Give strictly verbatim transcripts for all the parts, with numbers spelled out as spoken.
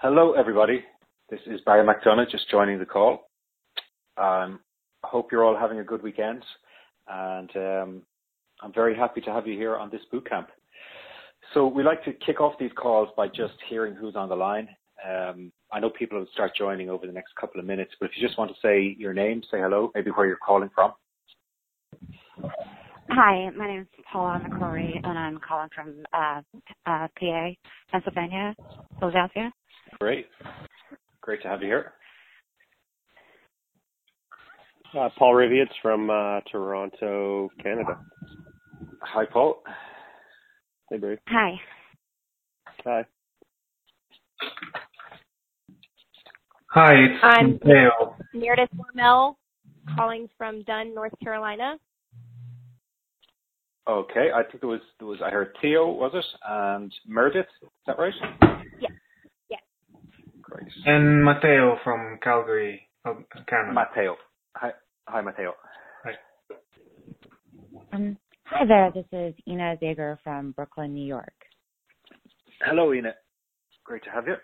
Hello, everybody. This is Barry McDonough, just joining the call. Um, I hope you're all having a good weekend, and um, I'm very happy to have you here on this boot camp. So we like to kick off these calls by just hearing who's on the line. Um, I know people will start joining over the next couple of minutes, but if you just want to say your name, say hello, maybe where you're calling from. Hi, my name is Paula McCrory, and I'm calling from uh, uh, P A, Pennsylvania, Philadelphia. Great. Great to have you here. Uh, Paul Rivietz from uh, Toronto, Canada. Hi, Paul. Hey, Barry. Hi. Hi. Hi, it's I'm Mateo. Meredith Warmel, calling from Dunn, North Carolina. Okay, I think there was, there was, I heard Theo, was it? And Meredith, is that right? Yes. Yes. Great. And Mateo from Calgary, Canada. Mateo. Hi, hi, Mateo. Hi. Um, hi there, this is Ina Zager from Brooklyn, New York. Hello, Ina. Great to have you.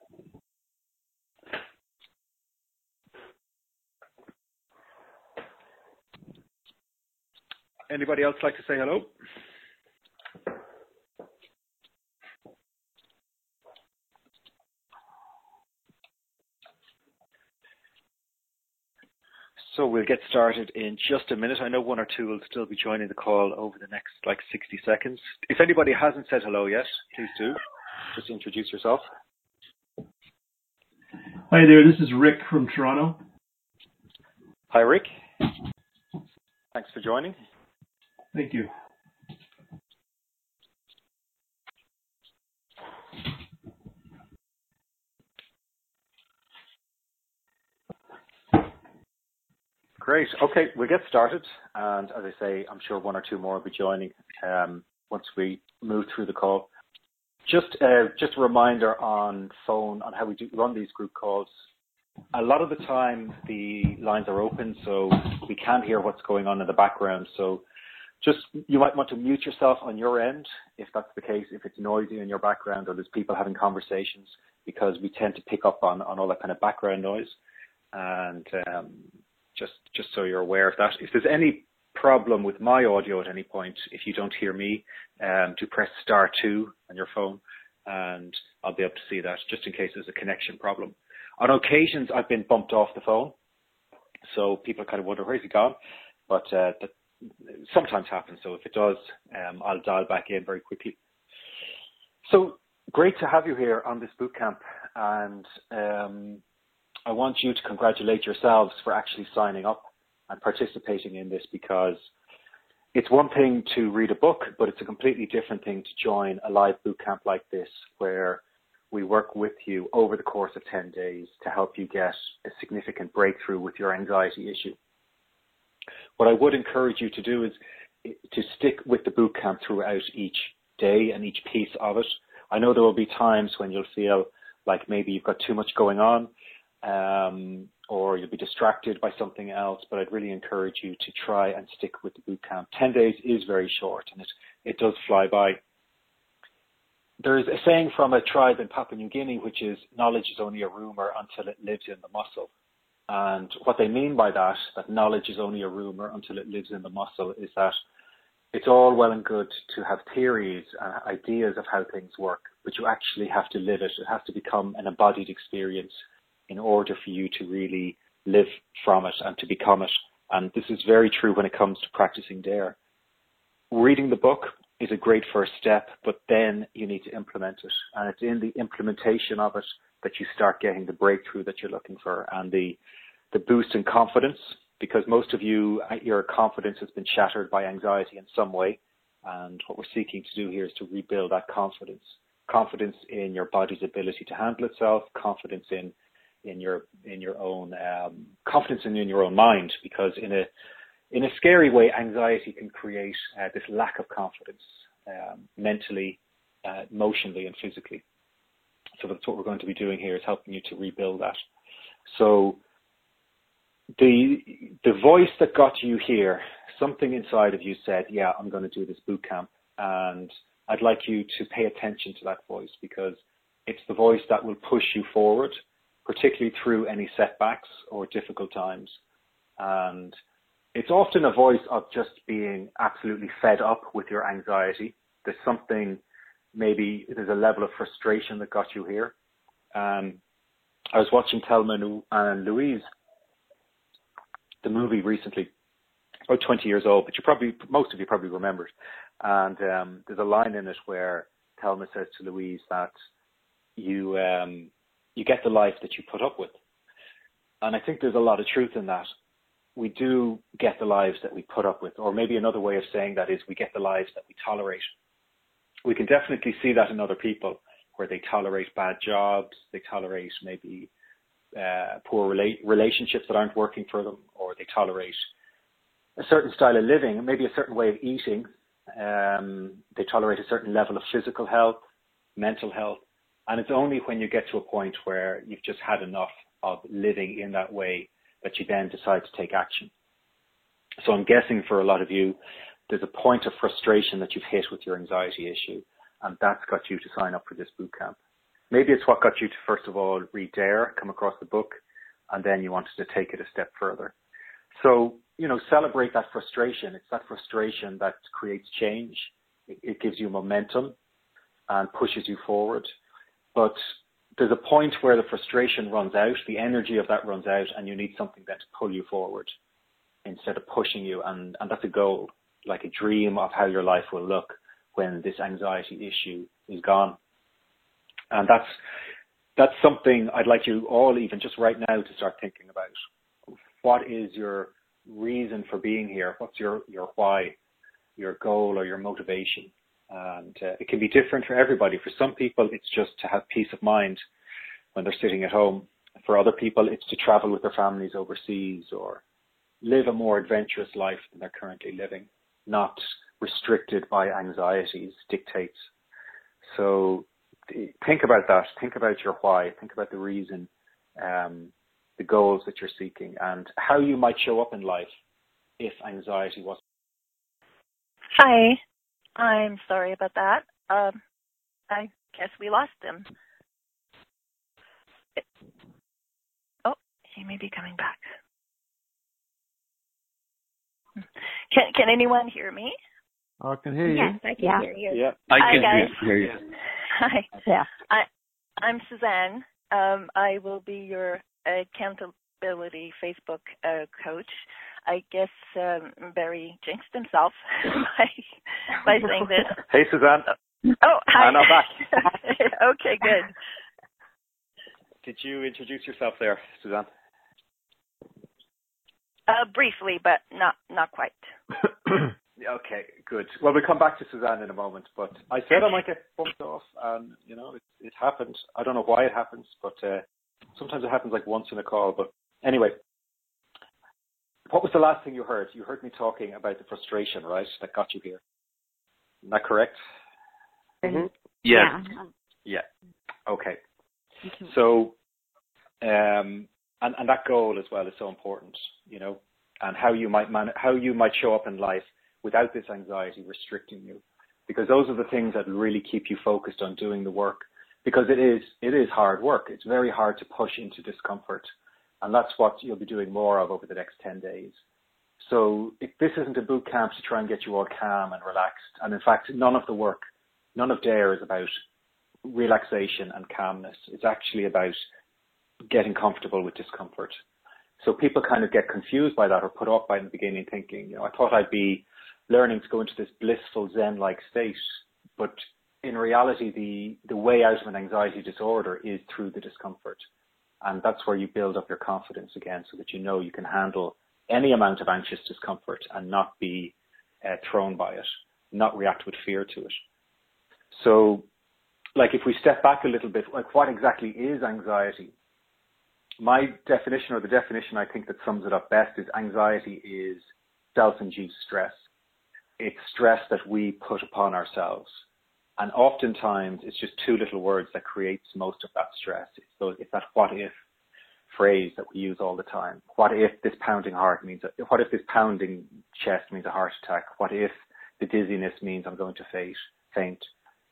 Anybody else like to say hello? So we'll get started in just a minute. I know one or two will still be joining the call over the next like sixty seconds. If anybody hasn't said hello yet, please do. Just introduce yourself. Hi there, this is Rick from Toronto. Hi, Rick. Thanks for joining. Thank you. Great. Okay, we'll get started. And as I say, I'm sure one or two more will be joining um, once we move through the call. Just, uh, just a reminder on phone on how we do run these group calls. A lot of the time, the lines are open, so we can hear what's going on in the background. So just, you might want to mute yourself on your end, if that's the case, if it's noisy in your background or there's people having conversations, because we tend to pick up on, on all that kind of background noise. And um, just, just so you're aware of that. If there's any problem with my audio at any point, if you don't hear me, um, to press star two on your phone, and I'll be able to see that, just in case there's a connection problem. On occasions, I've been bumped off the phone, so people kind of wonder, where's he gone? But uh, that sometimes happens, so if it does, um, I'll dial back in very quickly. So great to have you here on this boot camp, and um, I want you to congratulate yourselves for actually signing up and participating in this, because it's one thing to read a book, but it's a completely different thing to join a live boot camp like this, where we work with you over the course of ten days to help you get a significant breakthrough with your anxiety issue. What I would encourage you to do is to stick with the boot camp throughout each day and each piece of it. I know there will be times when you'll feel like maybe you've got too much going on, um, or you'll be distracted by something else, but I'd really encourage you to try and stick with the boot camp. ten days is very short, and it, it does fly by. There's a saying from a tribe in Papua New Guinea, which is, knowledge is only a rumor until it lives in the muscle. And what they mean by that, that knowledge is only a rumor until it lives in the muscle, is that it's all well and good to have theories and ideas of how things work, but you actually have to live it. It has to become an embodied experience in order for you to really live from it and to become it. And this is very true when it comes to practicing DARE. Reading the book is a great first step, but then you need to implement it. And it's in the implementation of it that you start getting the breakthrough that you're looking for, and the, the boost in confidence, because most of you, your confidence has been shattered by anxiety in some way. And what we're seeking to do here is to rebuild that confidence. Confidence in your body's ability to handle itself, confidence in in your in your own um, confidence in, in your own mind, because in a in a scary way, anxiety can create uh, this lack of confidence, um, mentally, uh, emotionally, and physically. So that's what we're going to be doing here, is helping you to rebuild that. So the the voice that got you here, something inside of you said, yeah, I'm going to do this boot camp, and I'd like you to pay attention to that voice, because It's the voice that will push you forward, particularly through any setbacks or difficult times. And it's often a voice of just being absolutely fed up with your anxiety. There's something, maybe there's a level of frustration that got you here. Um, I was watching Thelma and Louise, the movie recently, about twenty years old, but you probably, most of you probably remember it. And um, there's a line in it where Thelma says to Louise that you um, you get the life that you put up with. And I think there's a lot of truth in that. We do get the lives that we put up with, or maybe another way of saying that is we get the lives that we tolerate. We can definitely see that in other people, where they tolerate bad jobs, they tolerate maybe uh, poor rela- relationships that aren't working for them, or they tolerate a certain style of living, maybe a certain way of eating. Um, they tolerate a certain level of physical health, mental health. And it's only when you get to a point where you've just had enough of living in that way that you then decide to take action. So I'm guessing for a lot of you, there's a point of frustration that you've hit with your anxiety issue, and that's got you to sign up for this boot camp. Maybe it's what got you to, first of all, read Dare, come across the book, and then you wanted to take it a step further. So, you know, celebrate that frustration. It's that frustration that creates change. It, it gives you momentum and pushes you forward. But there's a point where the frustration runs out, the energy of that runs out, and you need something then to pull you forward instead of pushing you. And, and that's a goal, like a dream of how your life will look when this anxiety issue is gone. And that's that's something I'd like you all, even just right now, to start thinking about. What is your reason for being here? What's your, your why, your goal or your motivation? And uh, it can be different for everybody. For some people, it's just to have peace of mind when they're sitting at home. For other people, it's to travel with their families overseas or live a more adventurous life than they're currently living, not restricted by anxieties, dictates. So think about that. Think about your why. Think about the reason, um, the goals that you're seeking, and how you might show up in life if anxiety was. Hi. I'm sorry about that. Um, I guess we lost him. Oh, he may be coming back. Can Can anyone hear me? I can hear you. Yes, I can yeah. hear you. Yeah. I Hi, can guys. hear you. Hi. Yeah. I I'm Suzanne. Um, I will be your accountability Facebook uh, coach. I guess um, Barry jinxed himself by, by saying this. Hey, Suzanne. Oh, hi. And I'm back. Okay, good. Did you introduce yourself there, Suzanne? Uh, briefly, but not not quite. Okay, good. Well, we'll come back to Suzanne in a moment, but I said I might get bumped off, and, you know, it, it happened. I don't know why it happens, but uh, sometimes it happens like once in a call. But anyway, what was the last thing you heard? You heard me talking about the frustration, right, that got you here. Is that correct? Mm-hmm. Yeah. Yeah. Okay. So, um, and, and that goal as well is so important, you know, and how you might man- how you might show up in life without this anxiety restricting you, because those are the things that really keep you focused on doing the work, because it is it is hard work. It's very hard to push into discomfort, and that's what you'll be doing more of over the next ten days. So if this isn't a boot camp to try and get you all calm and relaxed, and in fact, none of the work, none of Dare is about relaxation and calmness. It's actually about getting comfortable with discomfort. So people kind of get confused by that or put off by the beginning, thinking, you know, I thought I'd be learning to go into this blissful Zen-like state, but in reality, the, the way out of an anxiety disorder is through the discomfort. And that's where you build up your confidence again, so that you know you can handle any amount of anxious discomfort and not be uh, thrown by it, not react with fear to it. So, like, if we step back a little bit, like, what exactly is anxiety? My definition, or the definition I think that sums it up best, is anxiety is self-induced stress. It's stress that we put upon ourselves. And oftentimes it's just two little words that creates most of that stress. It's, those, it's that what if phrase that we use all the time. What if this pounding heart means, a, what if this pounding chest means a heart attack? What if the dizziness means I'm going to faint? faint?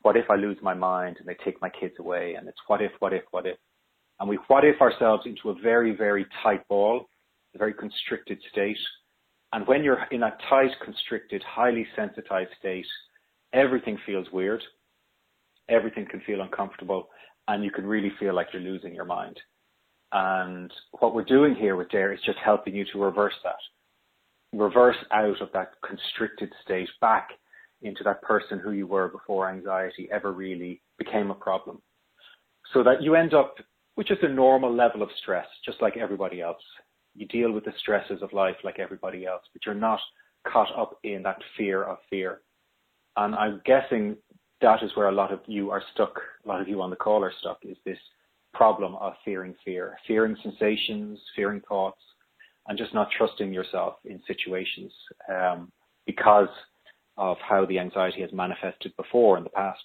what if I lose my mind and they take my kids away? And it's what if, what if, what if? And we what if ourselves into a very, very tight ball, a very constricted state. And when you're in a tight, constricted, highly sensitized state, everything feels weird. Everything can feel uncomfortable, and you can really feel like you're losing your mind. And what we're doing here with DARE is just helping you to reverse that. Reverse out of that constricted state back into that person who you were before anxiety ever really became a problem. So that you end up with just a normal level of stress, just like everybody else. You deal with the stresses of life like everybody else, but you're not caught up in that fear of fear. And I'm guessing that is where a lot of you are stuck, a lot of you on the call are stuck, is this problem of fearing fear, fearing sensations, fearing thoughts, and just not trusting yourself in situations um, because of how the anxiety has manifested before in the past.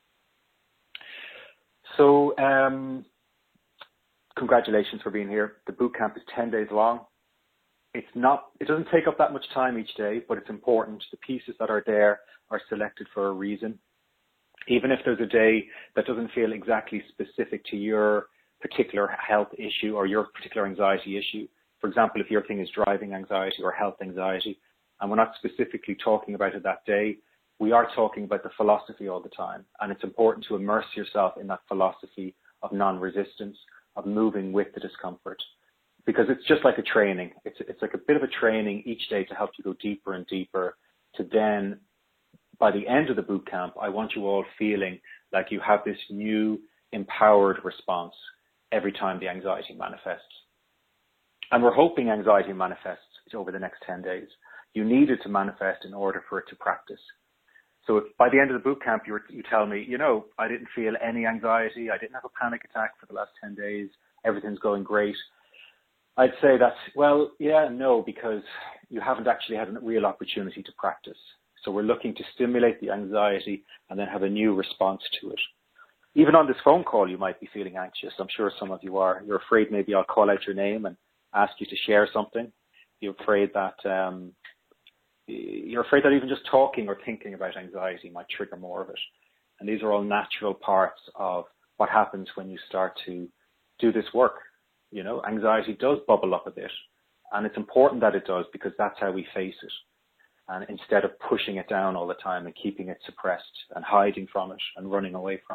So um, congratulations for being here. The boot camp is ten days long. It's not, it doesn't take up that much time each day, but it's important. The pieces that are there are selected for a reason. Even if there's a day that doesn't feel exactly specific to your particular health issue or your particular anxiety issue. For example, if your thing is driving anxiety or health anxiety, and we're not specifically talking about it that day, we are talking about the philosophy all the time. And it's important to immerse yourself in that philosophy of non-resistance, of moving with the discomfort. Because it's just like a training. It's, it's like a bit of a training each day to help you go deeper and deeper to then, by the end of the boot camp, I want you all feeling like you have this new empowered response every time the anxiety manifests. And we're hoping anxiety manifests over the next ten days. You need it to manifest in order for it to practice. So if by the end of the boot camp, you, were, you tell me, you know, I didn't feel any anxiety. I didn't have a panic attack for the last ten days. Everything's going great. I'd say that, well, yeah, no, because you haven't actually had a real opportunity to practice. So we're looking to stimulate the anxiety and then have a new response to it. Even on this phone call, you might be feeling anxious. I'm sure some of you are. You're afraid maybe I'll call out your name and ask you to share something. You're afraid that um, you're afraid that even just talking or thinking about anxiety might trigger more of it. And these are all natural parts of what happens when you start to do this work. You know, anxiety does bubble up a bit, and it's important that it does because that's how we face it. And instead of pushing it down all the time and keeping it suppressed and hiding from it and running away from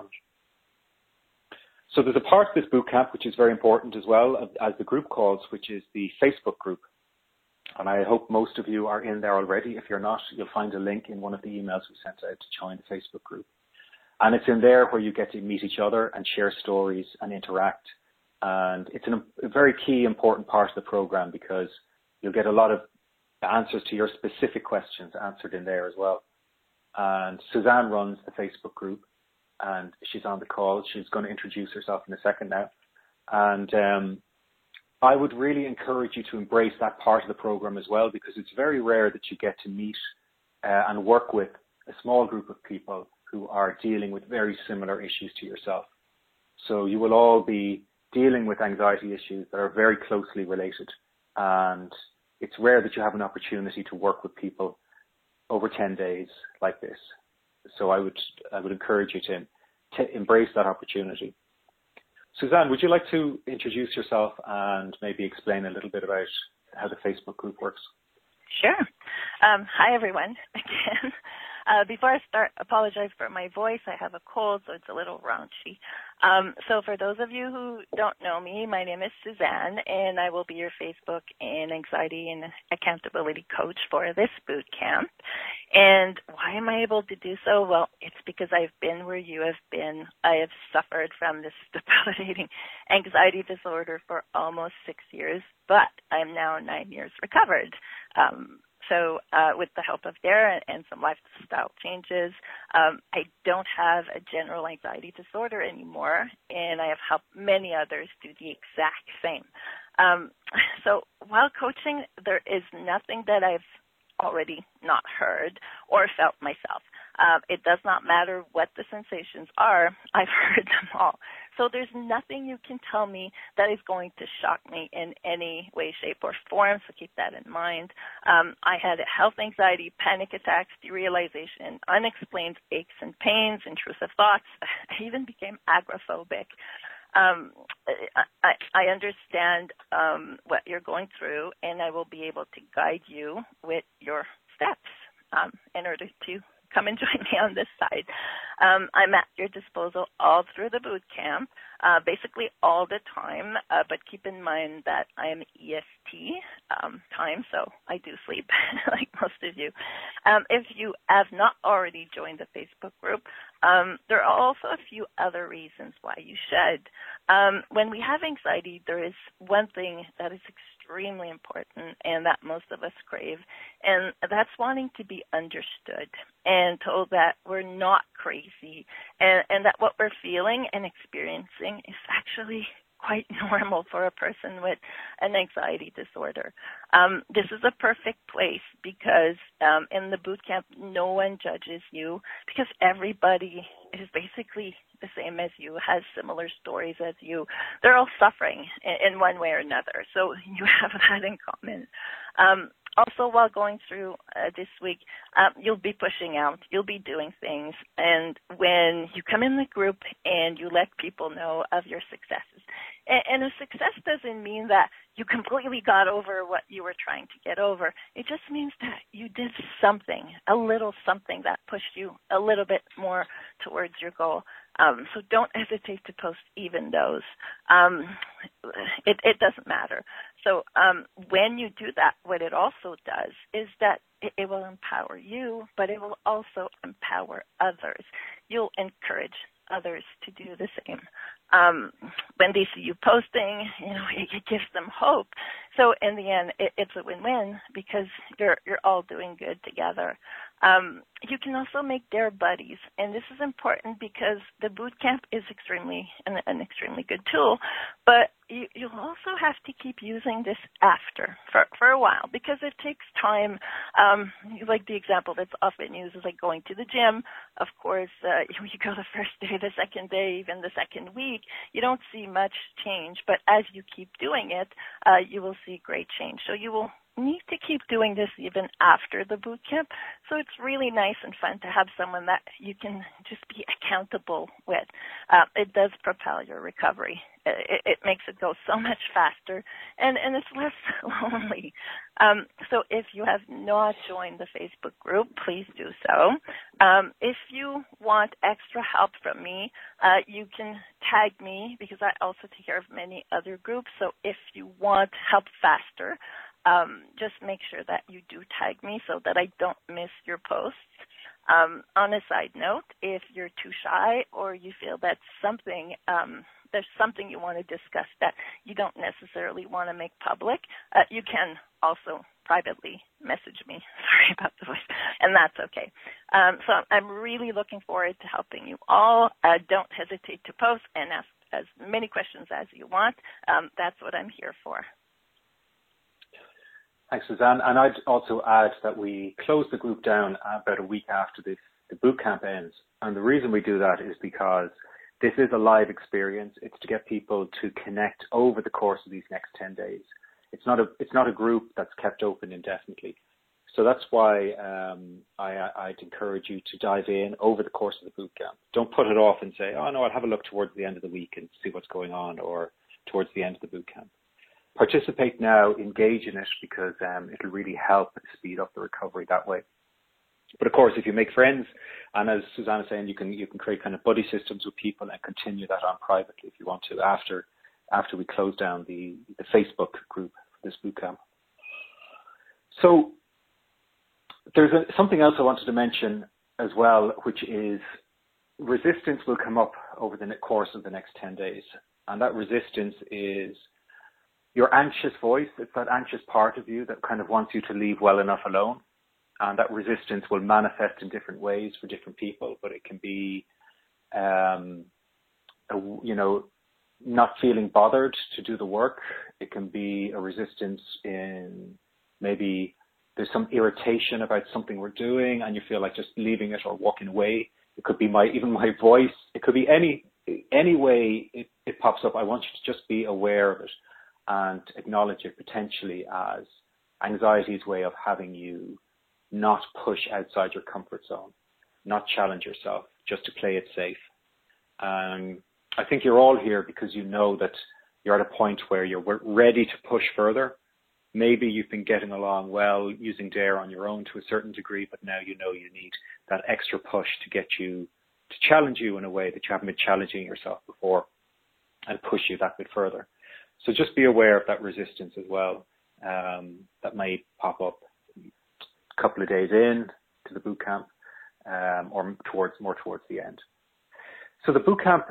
it. So there's a part of this boot camp which is very important as well as the group calls, which is the Facebook group. And I hope most of you are in there already. If you're not, you'll find a link in one of the emails we sent out to join the Facebook group. And it's in there where you get to meet each other and share stories and interact. And it's an, a very key, important part of the program because you'll get a lot of answers to your specific questions answered in there as well. And Suzanne runs the Facebook group and she's on the call. She's going to introduce herself in a second now. And um, I would really encourage you to embrace that part of the program as well because it's very rare that you get to meet uh, and work with a small group of people who are dealing with very similar issues to yourself. So you will all be dealing with anxiety issues that are very closely related, and it's rare that you have an opportunity to work with people over ten days like this. So I would I would encourage you to, to embrace that opportunity. Suzanne, would you like to introduce yourself and maybe explain a little bit about how the Facebook group works? Sure. Um, hi, everyone, again. Uh, before I start, apologize for my voice. I have a cold, so it's a little raunchy. Um, so for those of you who don't know me, my name is Suzanne, and I will be your Facebook and anxiety and accountability coach for this boot camp. And why am I able to do so? Well, it's because I've been where you have been. I have suffered from this debilitating anxiety disorder for almost six years, but I'm now nine years recovered. Um, So uh, with the help of DARE and some lifestyle changes, um, I don't have a general anxiety disorder anymore, and I have helped many others do the exact same. Um, so while coaching, there is nothing that I've already not heard or felt myself. Uh, it does not matter what the sensations are. I've heard them all, So there's nothing you can tell me that is going to shock me in any way, shape, or form. So keep that in mind. Um, I had health anxiety, panic attacks, derealization, unexplained aches and pains, intrusive thoughts. I even became agoraphobic. Um, I, I understand um, what you're going through, and I will be able to guide you with your steps um, in order to come and join me on this side. Um, I'm at your disposal all through the boot camp, uh, basically all the time, uh, but keep in mind that I am E S T um, time, so I do sleep like most of you. Um, if you have not already joined the Facebook group, um, there are also a few other reasons why you should. Um, when we have anxiety, there is one thing that is extremely important and that most of us crave, and that's wanting to be understood and told that we're not crazy and, and that what we're feeling and experiencing is actually quite normal for a person with an anxiety disorder. Um, this is a perfect place because um, in the boot camp, no one judges you because everybody is basically the same as you, has similar stories as you. They're all suffering in, in one way or another, so you have that in common. Um, Also, while going through uh, this week, um, you'll be pushing out, you'll be doing things, and when you come in the group and you let people know of your successes, and, and a success doesn't mean that you completely got over what you were trying to get over. It just means that you did something, a little something that pushed you a little bit more towards your goal. Um, so don't hesitate to post even those. Um, it, it doesn't matter. So um, when you do that, what it also does is that it, it will empower you, but it will also empower others. You'll encourage others to do the same. Um, when they see you posting, you know, it, it gives them hope. So in the end, it, it's a win-win because you're you're all doing good together. Um, you can also make dare buddies, and this is important because the boot camp is extremely an, an extremely good tool, but you, you'll also have to keep using this after for, for a while because it takes time. Um, like the example that's often used is like going to the gym. Of course, uh, you, you go the first day, the second day, even the second week, you don't see much change, but as you keep doing it, uh, you will see great change. So you will need to keep doing this even after the boot camp. So it's really nice and fun to have someone that you can just be accountable with. Uh, it does propel your recovery. It, it makes it go so much faster, and, and it's less lonely. Um, so if you have not joined the Facebook group, please do so. Um, if you want extra help from me, uh, you can tag me because I also take care of many other groups. So if you want help faster, Um, just make sure that you do tag me so that I don't miss your posts. Um, on a side note, if you're too shy or you feel that something, um, there's something you want to discuss that you don't necessarily want to make public, uh, you can also privately message me. Sorry about the voice. And that's okay. Um, so I'm really looking forward to helping you all. Uh, don't hesitate to post and ask as many questions as you want. Um, that's what I'm here for. Thanks, Suzanne. And I'd also add that we close the group down about a week after this, the boot camp ends. And the reason we do that is because this is a live experience. It's to get people to connect over the course of these next ten days. It's not a, it's not a group that's kept open indefinitely. So that's why um, I, I'd encourage you to dive in over the course of the boot camp. Don't put it off and say, oh, no, I'll have a look towards the end of the week and see what's going on, or towards the end of the boot camp. Participate now, engage in it, because um, it'll really help speed up the recovery that way. But of course, if you make friends, and as Suzanne is saying, you can you can create kind of buddy systems with people and continue that on privately if you want to after after we close down the, the Facebook group for this boot camp. So there's a, something else I wanted to mention as well, which is resistance will come up over the course of the next ten days, and that resistance is your anxious voice. It's that anxious part of you that kind of wants you to leave well enough alone. And that resistance will manifest in different ways for different people, but it can be, um, a, you know, not feeling bothered to do the work. It can be a resistance in maybe there's some irritation about something we're doing and you feel like just leaving it or walking away. It could be my, even my voice. It could be any any way it, it pops up, I want you to just be aware of it and acknowledge it potentially as anxiety's way of having you not push outside your comfort zone, not challenge yourself, just to play it safe. Um, I think you're all here because you know that you're at a point where you're ready to push further. Maybe you've been getting along well using DARE on your own to a certain degree, but now you know you need that extra push to get you, to challenge you in a way that you haven't been challenging yourself before and push you that bit further. So just be aware of that resistance as well, um, that may pop up a couple of days in to the boot camp, um, or towards more towards the end. So the boot camp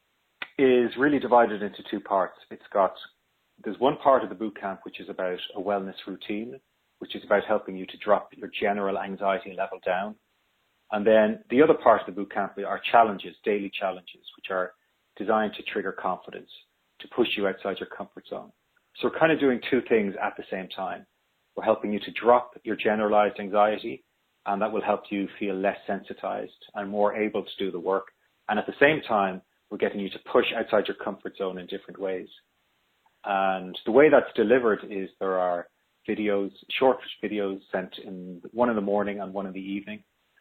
is really divided into two parts. It's got, there's one part of the boot camp which is about a wellness routine, which is about helping you to drop your general anxiety level down. And then the other part of the boot camp are challenges, daily challenges, which are designed to trigger confidence, to push you outside your comfort zone. So we're kind of doing two things at the same time. We're helping you to drop your generalized anxiety, and that will help you feel less sensitized and more able to do the work. And at the same time, we're getting you to push outside your comfort zone in different ways. And the way that's delivered is there are videos, short videos sent in one in the morning and one in the evening.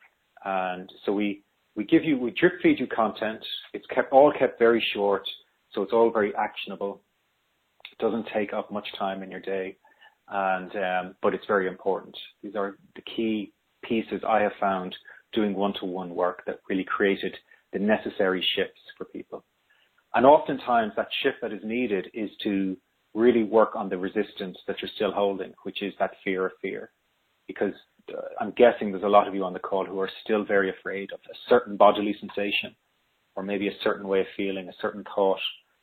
And so we, we give you, we drip feed you content. It's kept, all kept very short. So it's all very actionable. It doesn't take up much time in your day. And, um, but it's very important. These are the key pieces I have found doing one-to-one work that really created the necessary shifts for people. And oftentimes that shift that is needed is to really work on the resistance that you're still holding, which is that fear of fear. Because uh, I'm guessing there's a lot of you on the call who are still very afraid of a certain bodily sensation, or maybe a certain way of feeling, a certain thought,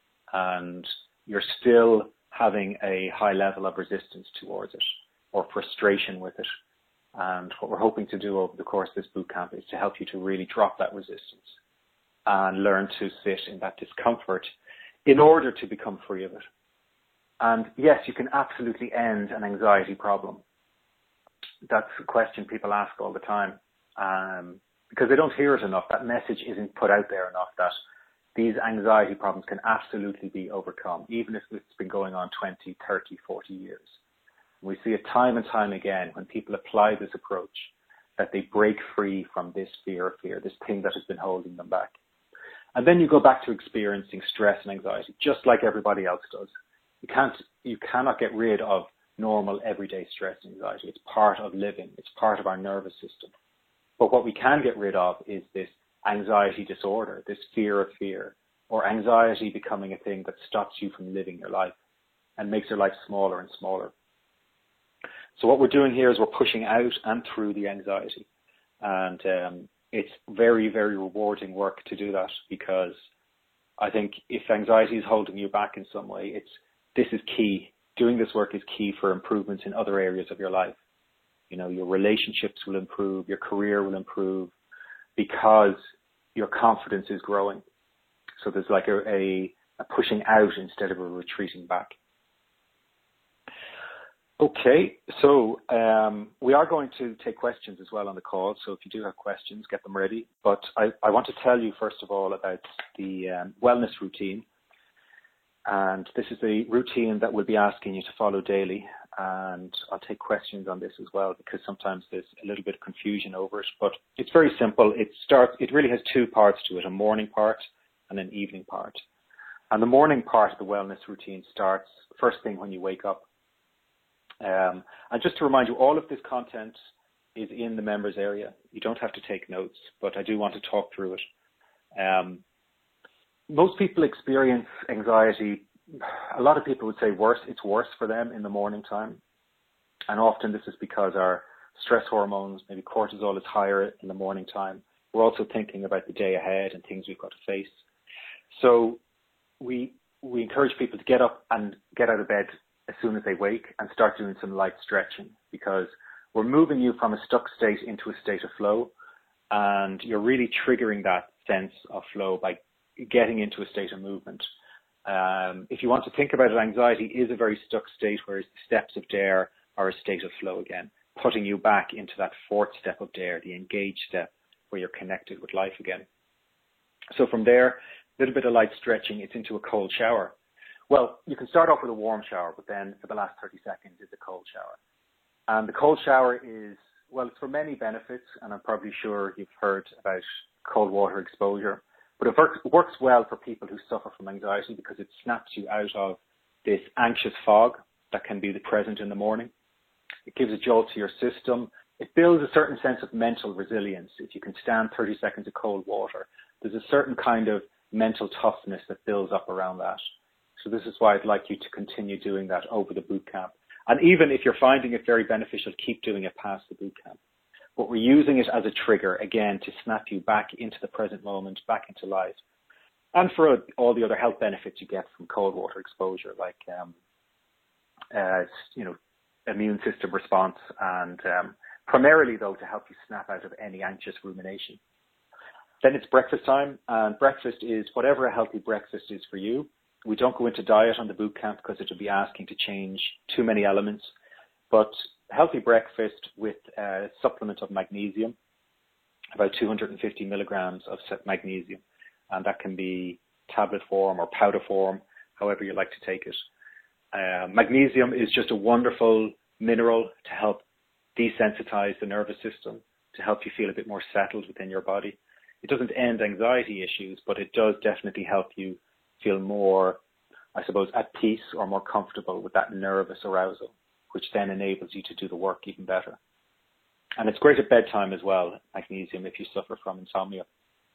and you're still having a high level of resistance towards it or frustration with it. And what we're hoping to do over the course of this boot camp is to help you to really drop that resistance and learn to sit in that discomfort in order to become free of it. And yes, you can absolutely end an anxiety problem. That's a question people ask all the time, um, because they don't hear it enough. That message isn't put out there enough that these anxiety problems can absolutely be overcome, even if it's been going on twenty, thirty, forty years. We see it time and time again when people apply this approach, that they break free from this fear of fear, this thing that has been holding them back. And then you go back to experiencing stress and anxiety, just like everybody else does. You can't, you cannot get rid of normal everyday stress and anxiety. It's part of living. It's part of our nervous system. But what we can get rid of is this anxiety disorder, this fear of fear, or anxiety becoming a thing that stops you from living your life and makes your life smaller and smaller. So what we're doing here is we're pushing out and through the anxiety. And um, it's very, very rewarding work to do that, because I think if anxiety is holding you back in some way, it's this is key. Doing this work is key for improvements in other areas of your life. You know, your relationships will improve, your career will improve, because your confidence is growing. So there's like a, a, a pushing out instead of a retreating back. Okay, so um, we are going to take questions as well on the call. So if you do have questions, get them ready. But I, I want to tell you, first of all, about the um, wellness routine. And this is the routine that we'll be asking you to follow daily. And I'll take questions on this as well, because sometimes there's a little bit of confusion over it. But it's very simple. It starts. It really has two parts to it, a morning part and an evening part. And the morning part of the wellness routine starts first thing when you wake up. Um, and just to remind you, all of this content is in the members area. You don't have to take notes, but I do want to talk through it. Um, most people experience anxiety. A lot of people would say worse. It's worse for them in the morning time. And often this is because our stress hormones, maybe cortisol, is higher in the morning time. We're also thinking about the day ahead and things we've got to face. So we we encourage people to get up and get out of bed as soon as they wake and start doing some light stretching, because we're moving you from a stuck state into a state of flow, and you're really triggering that sense of flow by getting into a state of movement. Um, if you want to think about it, anxiety is a very stuck state, whereas the steps of DARE are a state of flow again, putting you back into that fourth step of DARE, the engaged step, where you're connected with life again. So from there, little bit of light stretching, it's into a cold shower. Well, you can start off with a warm shower, but then for the last thirty seconds is a cold shower. And the cold shower is, well, it's for many benefits, and I'm probably sure you've heard about cold water exposure. But it works, works well for people who suffer from anxiety because it snaps you out of this anxious fog that can be present in the morning. It gives a jolt to your system. It builds a certain sense of mental resilience. If you can stand thirty seconds of cold water, there's a certain kind of mental toughness that builds up around that. So this is why I'd like you to continue doing that over the boot camp. And even if you're finding it very beneficial, keep doing it past the boot camp. But we're using it as a trigger, again, to snap you back into the present moment, back into life. And for all the other health benefits you get from cold water exposure, like, um, uh, you know, immune system response, and um, primarily, though, to help you snap out of any anxious rumination. Then it's breakfast time, and breakfast is whatever a healthy breakfast is for you. We don't go into diet on the boot camp because it would be asking to change too many elements. But healthy breakfast with a supplement of magnesium, about two hundred fifty milligrams of magnesium, and that can be tablet form or powder form, however you like to take it. Uh, magnesium is just a wonderful mineral to help desensitize the nervous system, to help you feel a bit more settled within your body. It doesn't end anxiety issues, but it does definitely help you feel more, I suppose, at peace or more comfortable with that nervous arousal, which then enables you to do the work even better. And it's great at bedtime as well, magnesium, if you suffer from insomnia.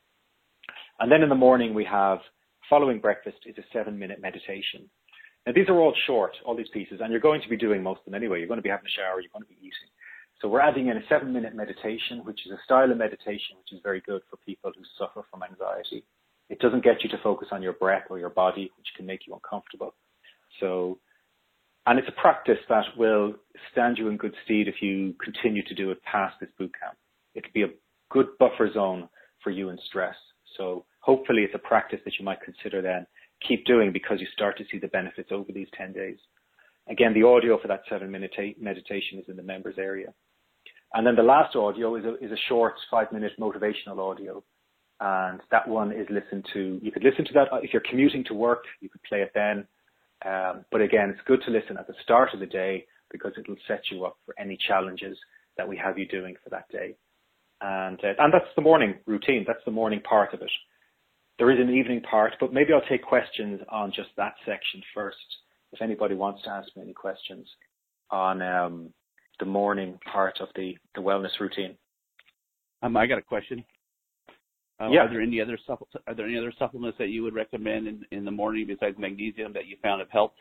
And then in the morning we have, following breakfast, is a seven-minute meditation. Now these are all short, all these pieces, and you're going to be doing most of them anyway. You're going to be having a shower, you're going to be eating. So we're adding in a seven-minute meditation, which is a style of meditation which is very good for people who suffer from anxiety. It doesn't get you to focus on your breath or your body, which can make you uncomfortable. So, and it's a practice that will stand you in good stead if you continue to do it past this boot camp. It'll be a good buffer zone for you in stress. So hopefully it's a practice that you might consider then keep doing because you start to see the benefits over these ten days. Again, the audio for that seven-minute meditation is in the members area. And then the last audio is a, is a short five-minute motivational audio. And that one is listened to. You could listen to that if you're commuting to work. You could play it then. Um, but again, it's good to listen at the start of the day because it will set you up for any challenges that we have you doing for that day. And uh, and that's the morning routine. That's the morning part of it. There is an evening part, but maybe I'll take questions on just that section first. If anybody wants to ask me any questions on um, the morning part of the, the wellness routine. Um, I got a question. Uh, yeah. Are there any other supple- Are there any other supplements that you would recommend in, in the morning besides magnesium that you found have helped?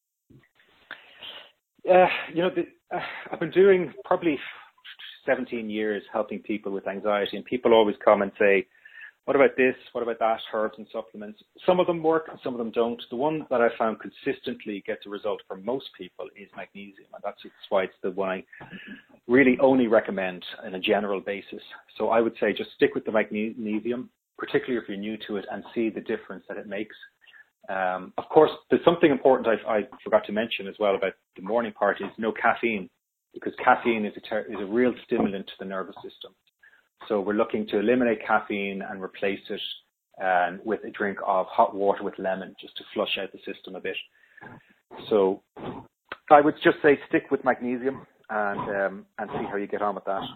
Uh, you know, the, uh, I've been doing probably seventeen years helping people with anxiety, and people always come and say, what about this? What about that? Herbs and supplements. Some of them work and some of them don't. The one that I found consistently gets a result for most people is magnesium, and that's why it's the one I really only recommend on a general basis. So I would say just stick with the magnesium, particularly if you're new to it, and see the difference that it makes. Um, of course, there's something important I, I forgot to mention as well about the morning part is no caffeine, because caffeine is a, ter- is a real stimulant to the nervous system. So we're looking to eliminate caffeine and replace it um, with a drink of hot water with lemon, just to flush out the system a bit. So I would just say stick with magnesium and um, and see how you get on with that.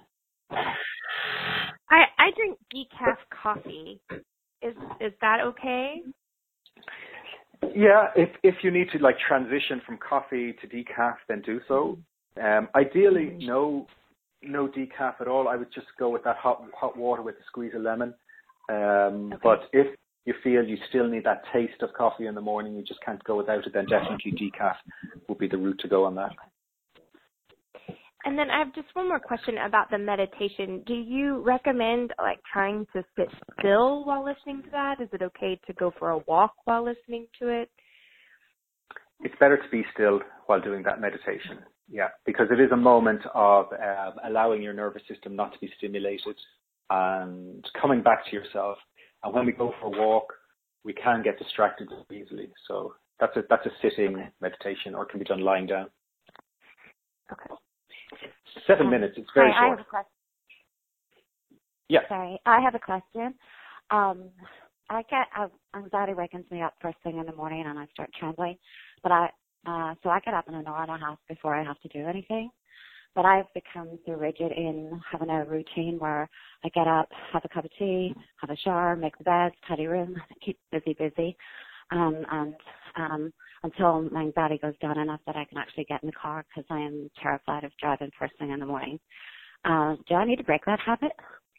I I drink decaf coffee. Is is that okay? Yeah, if if you need to like transition from coffee to decaf, then do so. Um, ideally, no. No decaf at all. I would just go with that hot hot water with a squeeze of lemon. Um, okay. But if you feel you still need that taste of coffee in the morning, you just can't go without it, then definitely decaf would be the route to go on that. And then I have just one more question about the meditation. Do you recommend like trying to sit still while listening to that? Is it okay to go for a walk while listening to it? It's better to be still while doing that meditation. Yeah, because it is a moment of uh, allowing your nervous system not to be stimulated and coming back to yourself. And when we go for a walk, we can get distracted easily. So that's a that's a sitting okay. meditation, or it can be done lying down. Okay. Seven um, minutes. It's very hi, short. I have a question. Yeah. Sorry, I have a question. Um, I get uh, anxiety wakens me up first thing in the morning, and I start trembling. But I, uh, so I get up in an hour and a half before I have to do anything. But I've become so rigid in having a routine where I get up, have a cup of tea, have a shower, make the bed, tidy room, keep busy, busy, um, and um, until my anxiety goes down enough that I can actually get in the car because I am terrified of driving first thing in the morning. Uh, do I need to break that habit?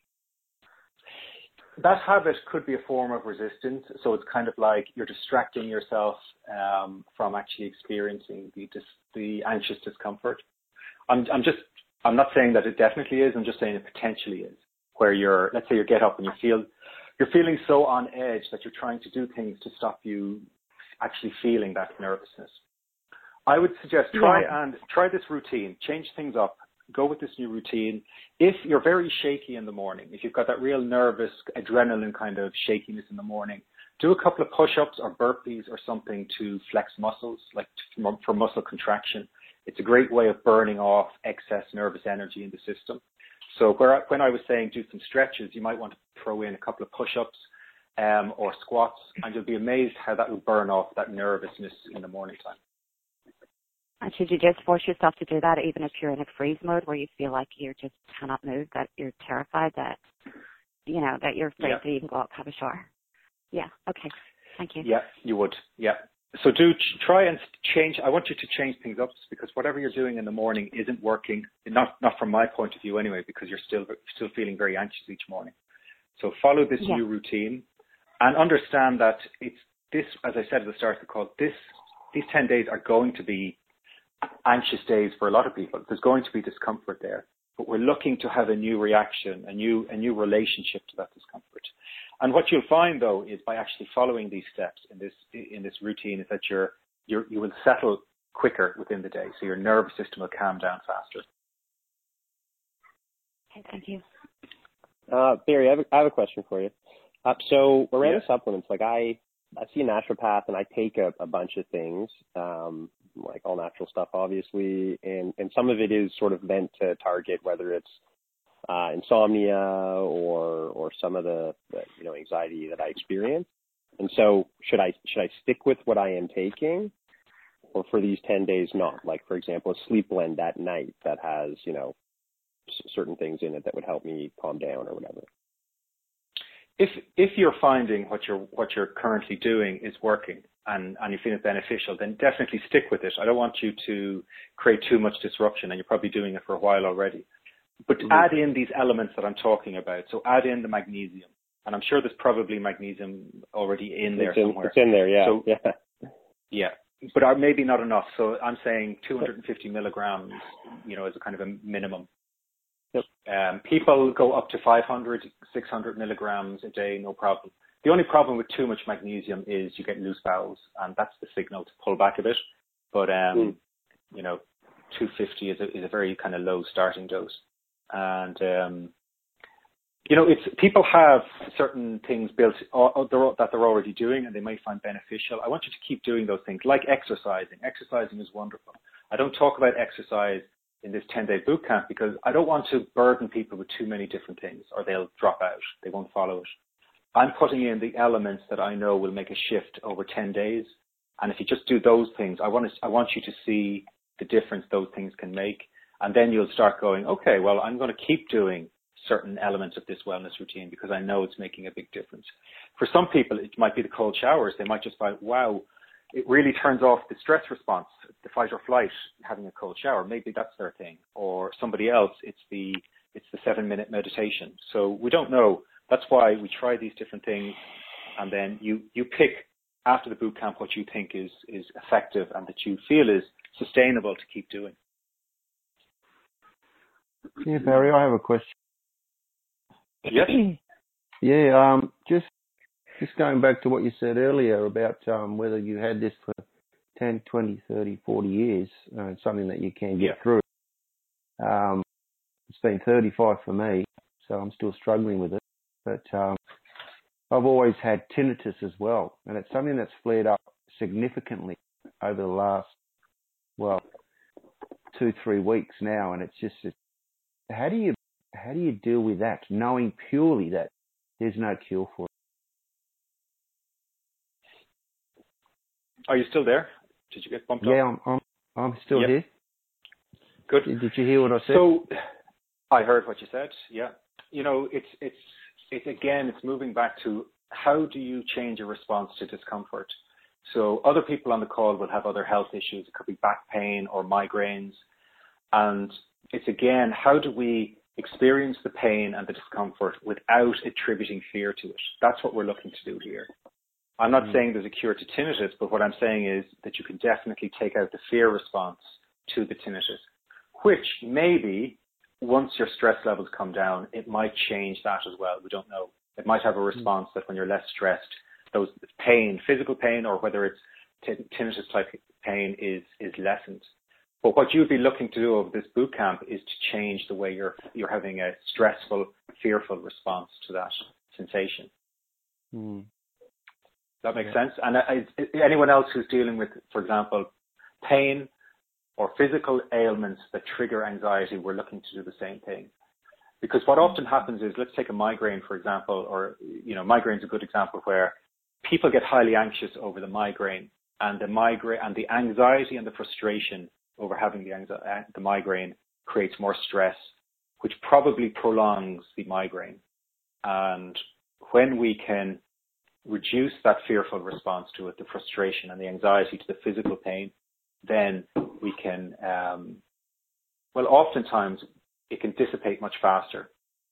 That habit could be a form of resistance. So it's kind of like you're distracting yourself um, from actually experiencing the dis- the anxious discomfort. I'm, I'm just, I'm not saying that it definitely is. I'm just saying it potentially is. Where you're, let's say you get up and you feel, you're feeling so on edge that you're trying to do things to stop you actually feeling that nervousness. I would suggest try Yeah. and try this routine, change things up. Go with this new routine. If you're very shaky in the morning, if you've got that real nervous adrenaline kind of shakiness in the morning, do a couple of push-ups or burpees or something to flex muscles, like to, for muscle contraction. It's a great way of burning off excess nervous energy in the system. So where I, when I was saying do some stretches, you might want to throw in a couple of push-ups um, or squats, and you'll be amazed how that will burn off that nervousness in the morning time. And should you just force yourself to do that even if you're in a freeze mode where you feel like you just cannot move, that you're terrified, that, you know, that you're afraid Yeah. to even go out and have a shower? Yeah, okay. Thank you. Yeah, you would. Yeah. So do ch- try and change. I want you to change things up because whatever you're doing in the morning isn't working, not not from my point of view anyway, because you're still still feeling very anxious each morning. So follow this Yeah. new routine and understand that it's this, as I said at the start of the call, this these ten days are going to be anxious days for a lot of people. There's going to be discomfort there, but we're looking to have a new reaction, a new a new relationship to that discomfort. And what you'll find though is by actually following these steps in this in this routine is that you're you're you will settle quicker within the day, so your nervous system will calm down faster. Okay, thank you. Uh, Barry, I have, a, I have a question for you. Uh, so around Yeah. the supplements, like I, I see a naturopath and I take a, a bunch of things, um, like all natural stuff, obviously, and, and some of it is sort of meant to target whether it's uh, insomnia or or some of the, the you know anxiety that I experience. And so should I should I stick with what I am taking, or for these ten days not? Like for example, a sleep blend at night that has you know s- certain things in it that would help me calm down or whatever. If if you're finding what you're what you're currently doing is working and, and you feel it beneficial, then definitely stick with it. I don't want you to create too much disruption, and you're probably doing it for a while already. But Mm-hmm. add in these elements that I'm talking about. So add in the magnesium, and I'm sure there's probably magnesium already in there it's in, somewhere. It's in there, yeah. So, yeah. yeah, but are maybe not enough. So I'm saying two hundred fifty milligrams, you know, as a kind of a minimum. Yep. Um, people go up to five hundred, six hundred milligrams a day, no problem. The only problem with too much magnesium is you get loose bowels, and that's the signal to pull back a bit. But, um, Mm. you know, two hundred fifty is a, is a very kind of low starting dose. And, um, you know, it's people have certain things built uh, they're, that they're already doing and they might find beneficial. I want you to keep doing those things, like exercising. Exercising is wonderful. I don't talk about exercise in this ten-day boot camp because I don't want to burden people with too many different things or they'll drop out. They won't follow it. I'm putting in the elements that I know will make a shift over ten days. And if you just do those things, I want to, I want you to see the difference those things can make. And then you'll start going, okay, well, I'm going to keep doing certain elements of this wellness routine because I know it's making a big difference. For some people, it might be the cold showers. They might just find, wow, it really turns off the stress response, the fight or flight, having a cold shower. Maybe that's their thing. Or somebody else, it's the it's the seven-minute meditation. So we don't know. That's why we try these different things, and then you, you pick after the boot camp what you think is, is effective and that you feel is sustainable to keep doing. Yeah, Barry, I have a question. Yes. Yeah, um, just just going back to what you said earlier about um, whether you had this for ten, twenty, thirty, forty years, uh, it's something that you can get Yeah. through. Um, it's been thirty-five for me, so I'm still struggling with it. But um, I've always had tinnitus as well, and it's something that's flared up significantly over the last, well, two, three weeks now, and it's just, it's, how do you how do you deal with that, knowing purely that there's no cure for it? Are you still there? Did you get bumped Yeah, off? I'm, I'm, I'm still yep. here. Good. Did, did you hear what I said? So, I heard what you said. Yeah. You know, it's it's it's again, it's moving back to how do you change a response to discomfort? So, other people on the call will have other health issues. It could be back pain or migraines, and it's again, how do we experience the pain and the discomfort without attributing fear to it? That's what we're looking to do here. I'm not mm. saying there's a cure to tinnitus, but what I'm saying is that you can definitely take out the fear response to the tinnitus, which maybe once your stress levels come down, it might change that as well. We don't know. It might have a response mm. that when you're less stressed, those pain, physical pain, or whether it's t- tinnitus type pain is, is lessened. But what you'd be looking to do over this boot camp is to change the way you're you're having a stressful, fearful response to that sensation. Mm. That makes yeah. sense? And uh, anyone else who's dealing with, for example, pain or physical ailments that trigger anxiety, we're looking to do the same thing. Because what often happens is, let's take a migraine, for example, or, you know, migraine's a good example where people get highly anxious over the migraine, and the migraine and the anxiety and the frustration over having the, anxiety, the migraine creates more stress, which probably prolongs the migraine. And when we can reduce that fearful response to it, the frustration and the anxiety to the physical pain, then we can, um, well, oftentimes it can dissipate much faster.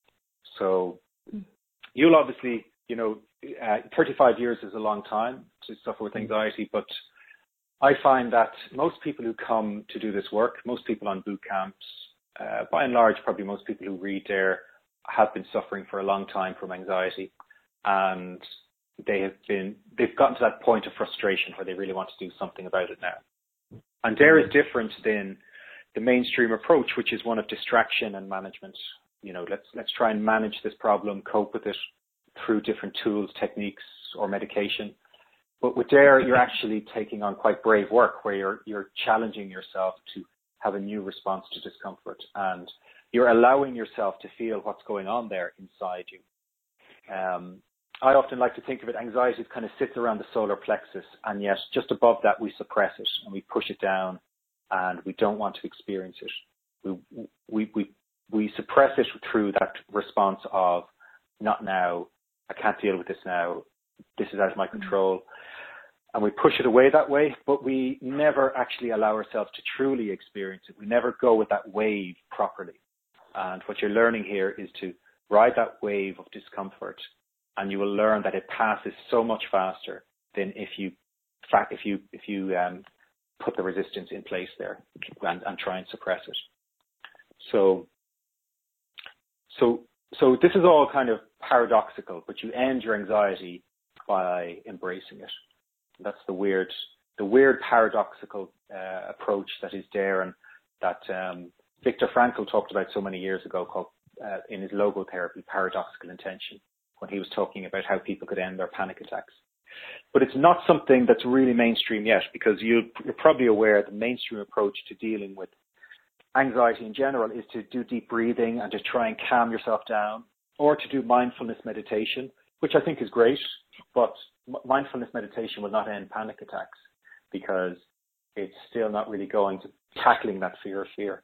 So you'll obviously, you know, uh, thirty-five years is a long time to suffer with anxiety, but I find that most people who come to do this work, most people on boot camps, uh, by and large, probably most people who read there have been suffering for a long time from anxiety, and they have been, they've gotten to that point of frustration where they really want to do something about it now. And DARE is different than the mainstream approach, which is one of distraction and management. You know, let's let's try and manage this problem, cope with it through different tools, techniques, or medication. But with DARE, you're actually taking on quite brave work where you're you're challenging yourself to have a new response to discomfort, and you're allowing yourself to feel what's going on there inside you. Um, I often like to think of it, anxiety kind of sits around the solar plexus, and yet just above that we suppress it and we push it down, and we don't want to experience it. We we we we suppress it through that response of not now, I can't deal with this now, this is out of my control. And we push it away that way, but we never actually allow ourselves to truly experience it. We never go with that wave properly. And what you're learning here is to ride that wave of discomfort, and you will learn that it passes so much faster than if you, if you, if you um, put the resistance in place there and, and try and suppress it. So, so, so this is all kind of paradoxical, but you end your anxiety by embracing it. That's the weird, the weird paradoxical uh, approach that is DARE, and that um, Viktor Frankl talked about so many years ago, called uh, in his logotherapy, paradoxical intention, when he was talking about how people could end their panic attacks. But it's not something that's really mainstream yet, because you, you're probably aware the mainstream approach to dealing with anxiety in general is to do deep breathing and to try and calm yourself down, or to do mindfulness meditation, which I think is great, but mindfulness meditation will not end panic attacks because it's still not really going to tackling that fear of fear.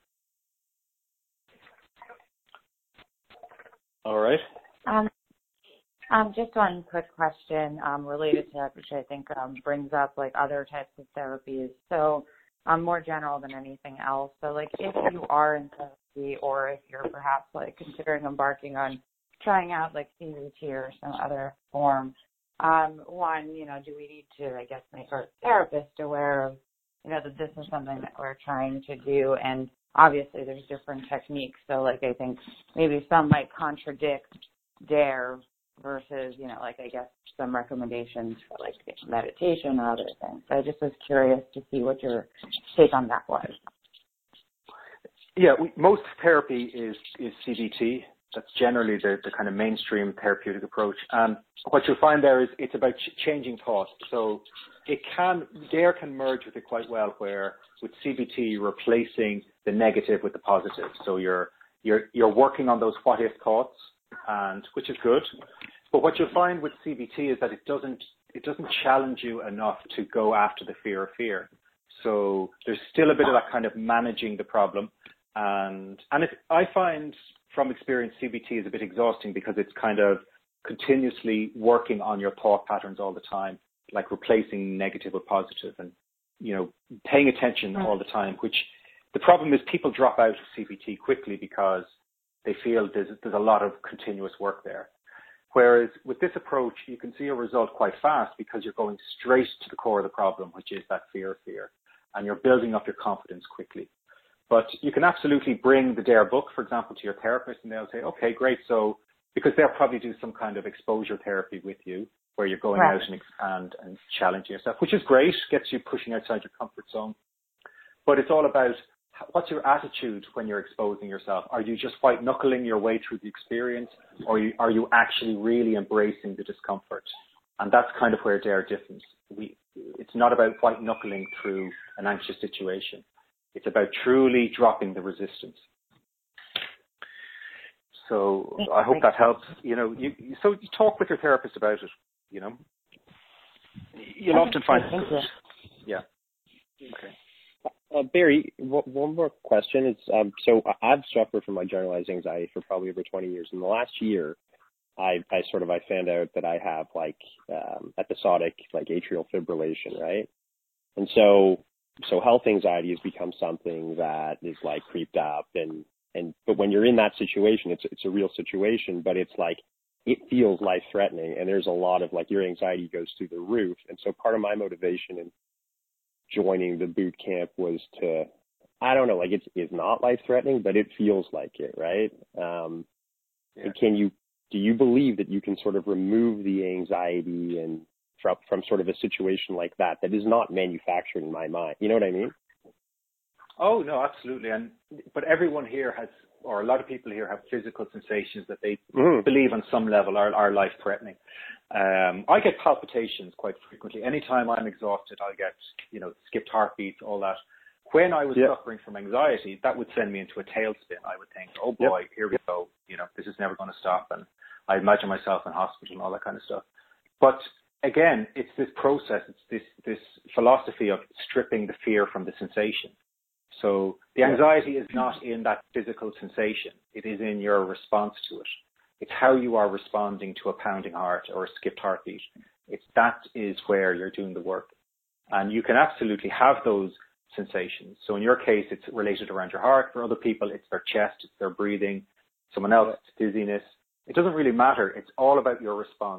All right. Um, um, just one quick question um, related to that, which I think um, brings up like other types of therapies. So um, more general than anything else. So like if you are in therapy, or if you're perhaps like considering embarking on trying out like C B T or some other form, Um, one, you know, do we need to, I guess, make our therapist aware of, you know, that this is something that we're trying to do? And obviously there's different techniques. So, like, I think maybe some might contradict DARE versus, you know, like, I guess some recommendations for, like, meditation or other things. So I just was curious to see what your take on that was. Yeah, we, most therapy is, is C B T. That's generally the, the kind of mainstream therapeutic approach. And what you'll find there is it's about ch- changing thoughts. So it can, DARE can merge with it quite well, where with C B T you're replacing the negative with the positive. So you're you're you're working on those what if thoughts, and which is good. But what you'll find with C B T is that it doesn't it doesn't challenge you enough to go after the fear of fear. So there's still a bit of that kind of managing the problem. And, and it, I find from experience, C B T is a bit exhausting because it's kind of continuously working on your thought patterns all the time, like replacing negative with positive and, you know, paying attention all the time, which the problem is people drop out of C B T quickly because they feel there's, there's a lot of continuous work there. Whereas with this approach, you can see a result quite fast because you're going straight to the core of the problem, which is that fear of fear, and you're building up your confidence quickly. But you can absolutely bring the DARE book, for example, to your therapist, and they'll say, okay, great. So, because they'll probably do some kind of exposure therapy with you where you're going right. out and, and, and challenging yourself, which is great, gets you pushing outside your comfort zone. But it's all about what's your attitude when you're exposing yourself? Are you just white knuckling your way through the experience, or are you, are you actually really embracing the discomfort? And that's kind of where DARE differs. We, it's not about white knuckling through an anxious situation. It's about truly dropping the resistance. So I hope that helps. You know, you, so you talk with your therapist about it. You know, you'll often find. Thank you. Yeah. Okay. Uh, Barry, one more question is, um, so I've suffered from my generalized anxiety for probably over twenty years. In the last year, I, I sort of, I found out that I have like, um, episodic, like atrial fibrillation, right? And so, so health anxiety has become something that is like creeped up and, and, but when you're in that situation, it's, it's a real situation, but it's like, it feels life threatening. And there's a lot of like, your anxiety goes through the roof. And so part of my motivation in joining the boot camp was to, I don't know, like it's, it's not life threatening, but it feels like it, right? Um, yeah. Can you, do you believe that you can sort of remove the anxiety and from, from sort of a situation like that, that is not manufactured in my mind? You know what I mean? Oh, no, absolutely. And, but everyone here has, or a lot of people here have physical sensations that they mm. believe on some level are, are life threatening. Um, I get palpitations quite frequently. Anytime I'm exhausted, I get, you know, skipped heartbeats, all that. When I was yep. suffering from anxiety, that would send me into a tailspin. I would think, oh boy, yep. here we go. You know, this is never going to stop. And I imagine myself in hospital and all that kind of stuff. But again, it's this process. It's this, this philosophy of stripping the fear from the sensation. So the anxiety is not in that physical sensation. It is in your response to it. It's how you are responding to a pounding heart or a skipped heartbeat. It's that is where you're doing the work. And you can absolutely have those sensations. So in your case, it's related around your heart. For other people, it's their chest, it's their breathing. Someone else, it's dizziness. It doesn't really matter. It's all about your response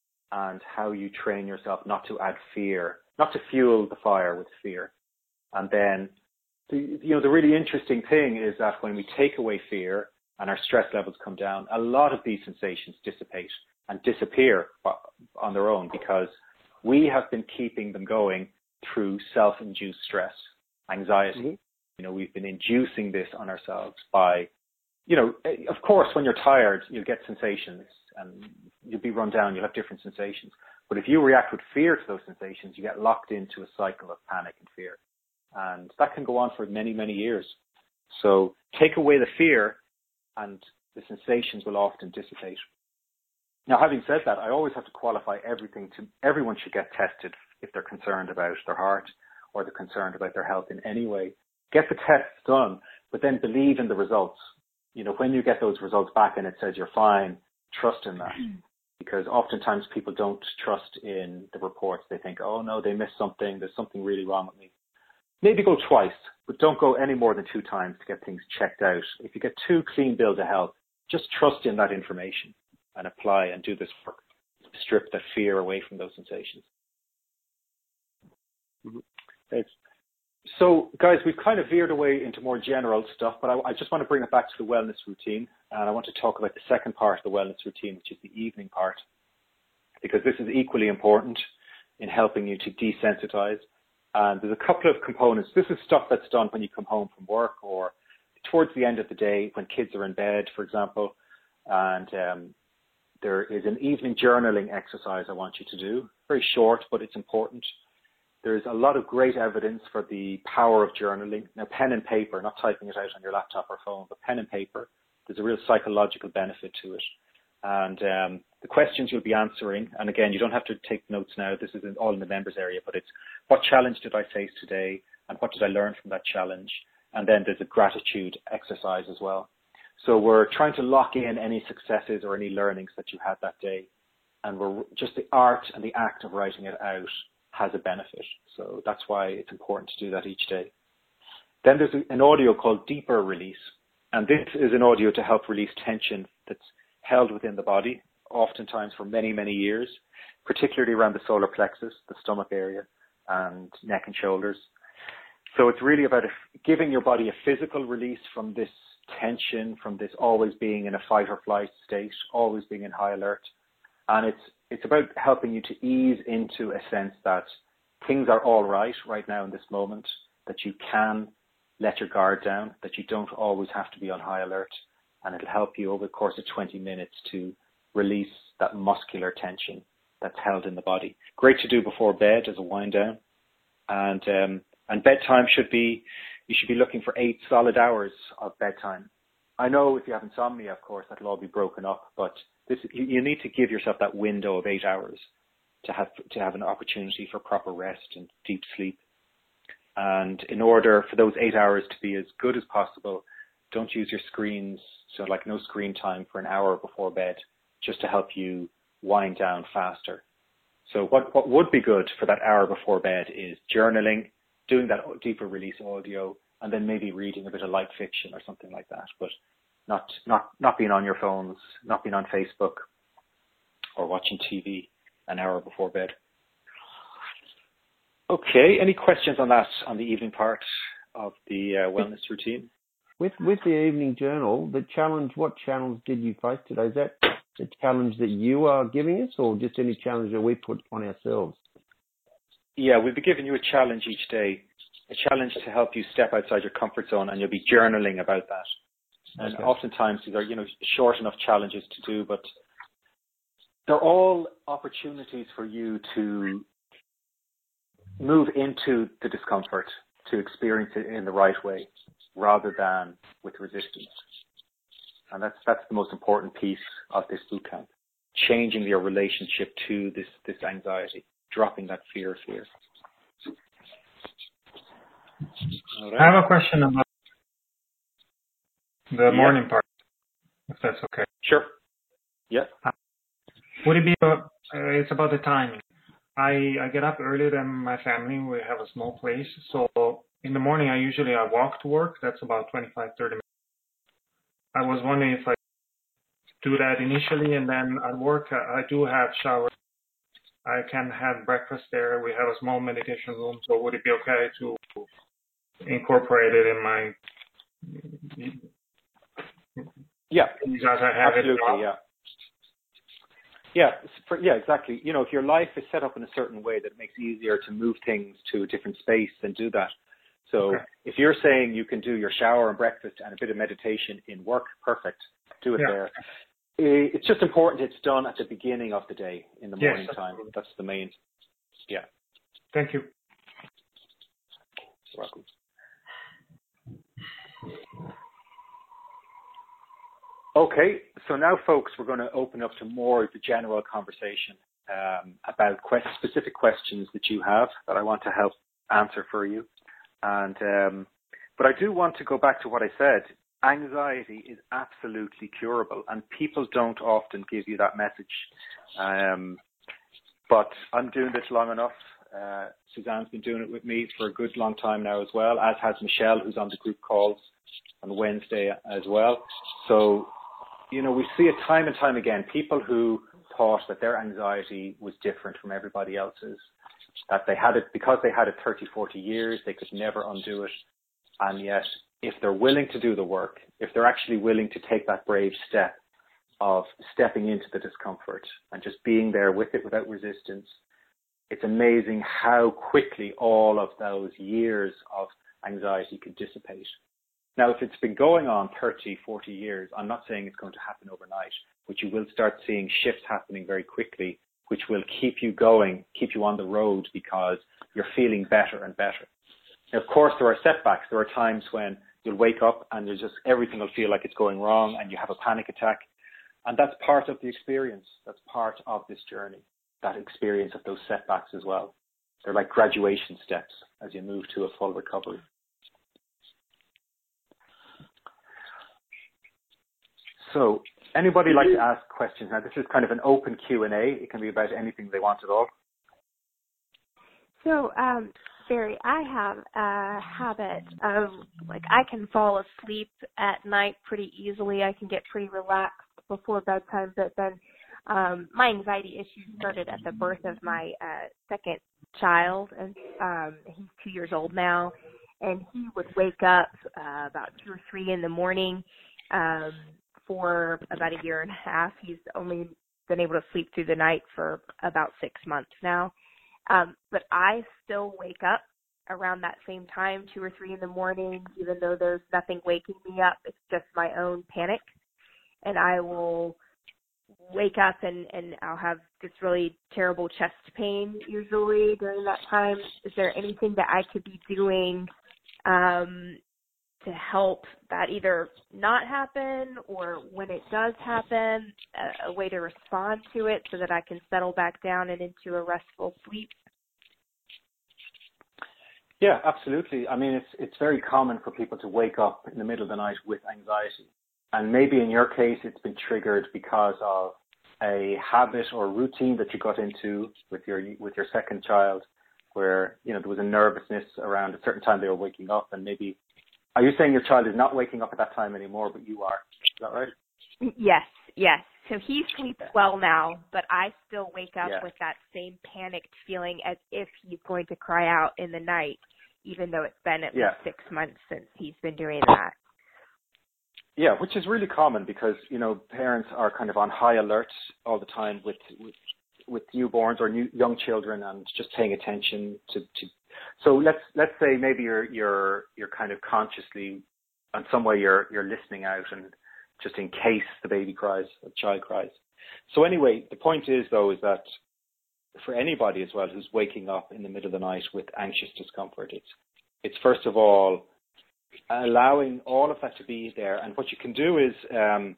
and how you train yourself not to add fear, not to fuel the fire with fear. And then, the, you know, the really interesting thing is that when we take away fear and our stress levels come down, a lot of these sensations dissipate and disappear on their own because we have been keeping them going through self-induced stress, anxiety. Mm-hmm. You know, we've been inducing this on ourselves by, you know, of course, when you're tired, you'll get sensations and you'll be run down, you'll have different sensations. But if you react with fear to those sensations, you get locked into a cycle of panic and fear. And that can go on for many, many years. So take away the fear and the sensations will often dissipate. Now, having said that, I always have to qualify everything to, everyone should get tested if they're concerned about their heart or they're concerned about their health in any way. Get the tests done, but then believe in the results. You know, when you get those results back and it says you're fine, trust in that. Because oftentimes people don't trust in the reports. They think, oh no, they missed something. There's something really wrong with me. Maybe go twice, but don't go any more than two times to get things checked out. If you get two clean bills of health, just trust in that information and apply and do this work. Strip the fear away from those sensations. Mm-hmm. Thanks. So, guys, we've kind of veered away into more general stuff, but I, I just want to bring it back to the wellness routine. And I want to talk about the second part of the wellness routine, which is the evening part, because this is equally important in helping you to desensitize. And there's a couple of components. This is stuff that's done when you come home from work or towards the end of the day when kids are in bed, for example. And um, there is an evening journaling exercise I want you to do. Very short, but it's important. There's a lot of great evidence for the power of journaling. Now, pen and paper, not typing it out on your laptop or phone, but pen and paper. There's a real psychological benefit to it. And um, the questions you'll be answering, and again, you don't have to take notes now. This is all in the members area, but it's what challenge did I face today, and what did I learn from that challenge? And then there's a gratitude exercise as well. So we're trying to lock in any successes or any learnings that you had that day. And we're just the art and the act of writing it out has a benefit. So that's why it's important to do that each day. Then there's an audio called Deeper Release. And this is an audio to help release tension that's held within the body, oftentimes for many, many years, particularly around the solar plexus, the stomach area, and neck and shoulders. So it's really about giving your body a physical release from this tension, from this always being in a fight or flight state, always being in high alert. And it's it's about helping you to ease into a sense that things are all right right now in this moment, that you can let your guard down, that you don't always have to be on high alert. And it'll help you over the course of twenty minutes to release that muscular tension that's held in the body. Great to do before bed as a wind down. And um, and bedtime should be, you should be looking for eight solid hours of bedtime. I know if you have insomnia, of course, that'll all be broken up, but this, you, you need to give yourself that window of eight hours to have to have an opportunity for proper rest and deep sleep. And in order for those eight hours to be as good as possible, don't use your screens, so like no screen time for an hour before bed, just to help you wind down faster. So what, what would be good for that hour before bed is journaling, doing that deeper release audio, and then maybe reading a bit of light fiction or something like that, but not not not being on your phones, not being on Facebook or watching T V an hour before bed. Okay, any questions on that, on the evening part of the uh, wellness routine? With with the evening journal, the challenge, what challenge did you face today? Is that the challenge that you are giving us, or just any challenge that we put on ourselves? Yeah, we'll be giving you a challenge each day, a challenge to help you step outside your comfort zone, and you'll be journaling about that. And okay. Oftentimes these are, you know, short enough challenges to do, but they're all opportunities for you to move into the discomfort, to experience it in the right way, rather than with resistance. And that's that's the most important piece of this boot camp, changing your relationship to this, this anxiety, dropping that fear fear. Right. I have a question about the yeah. morning part, if that's okay. Sure. Yeah. Uh, would it be, a, uh, it's about the timing. I, I get up earlier than my family. We have a small place. So in the morning, I usually I walk to work. That's about twenty-five, thirty minutes. I was wondering if I do that initially, and then at work, I do have shower. I can have breakfast there. We have a small meditation room. So would it be okay to incorporate it in my... Yeah, as I have absolutely, it yeah. Yeah, for, yeah, exactly. You know, if your life is set up in a certain way that it makes it easier to move things to a different space, then do that. So okay. If you're saying you can do your shower and breakfast and a bit of meditation in work, perfect. Do it yeah. there. It's just important it's done at the beginning of the day, in the yes, morning time. That's the main, yeah. Thank you. You're welcome. Okay, so now, folks, we're going to open up to more of the general conversation um, about quest- specific questions that you have that I want to help answer for you. And um, but I do want to go back to what I said. Anxiety is absolutely curable, and people don't often give you that message. Um, but I'm doing this long enough. Uh, Suzanne's been doing it with me for a good long time now as well, as has Michelle, who's on the group calls on Wednesday as well. So, you know, we see it time and time again, people who thought that their anxiety was different from everybody else's, that they had it because they had it thirty, forty years, they could never undo it. And yet, if they're willing to do the work, if they're actually willing to take that brave step of stepping into the discomfort and just being there with it without resistance, it's amazing how quickly all of those years of anxiety can dissipate. Now, if it's been going on thirty, forty years, I'm not saying it's going to happen overnight, but you will start seeing shifts happening very quickly, which will keep you going, keep you on the road because you're feeling better and better. Now, of course, there are setbacks. There are times when you'll wake up and there's just everything will feel like it's going wrong and you have a panic attack. And that's part of the experience. That's part of this journey, that experience of those setbacks as well. They're like graduation steps as you move to a full recovery. So anybody like to ask questions? Now, this is kind of an open Q and A. It can be about anything they want at all. So, um, Barry, I have a habit of, like, I can fall asleep at night pretty easily. I can get pretty relaxed before bedtime, but then um, my anxiety issues started at the birth of my uh, second child, and um, he's two years old now, and he would wake up uh, about two or three in the morning um, for about a year and a half. He's only been able to sleep through the night for about six months now. Um, but I still wake up around that same time, two or three in the morning, even though there's nothing waking me up. It's just my own panic. And I will wake up and, and I'll have this really terrible chest pain usually during that time. Is there anything that I could be doing um, to help that either not happen, or when it does happen, a, a way to respond to it so that I can settle back down and into a restful sleep? Yeah, absolutely. I mean, it's it's very common for people to wake up in the middle of the night with anxiety. And maybe in your case, it's been triggered because of a habit or routine that you got into with your with your second child, where, you know, there was a nervousness around a certain time they were waking up. And maybe, are you saying your child is not waking up at that time anymore, but you are? Is that right? Yes, yes. So he sleeps well now, but I still wake up yeah. with that same panicked feeling as if he's going to cry out in the night, even though it's been at yeah. least six months since he's been doing that. Yeah, which is really common because, you know, parents are kind of on high alert all the time with with, with newborns or new, young children, and just paying attention to, to. So let's let's say maybe you're you're you're kind of consciously, in some way, you're you're listening out, and just in case the baby cries, the child cries. So anyway, the point is though is that for anybody as well who's waking up in the middle of the night with anxious discomfort, it's it's first of all allowing all of that to be there. And what you can do is um,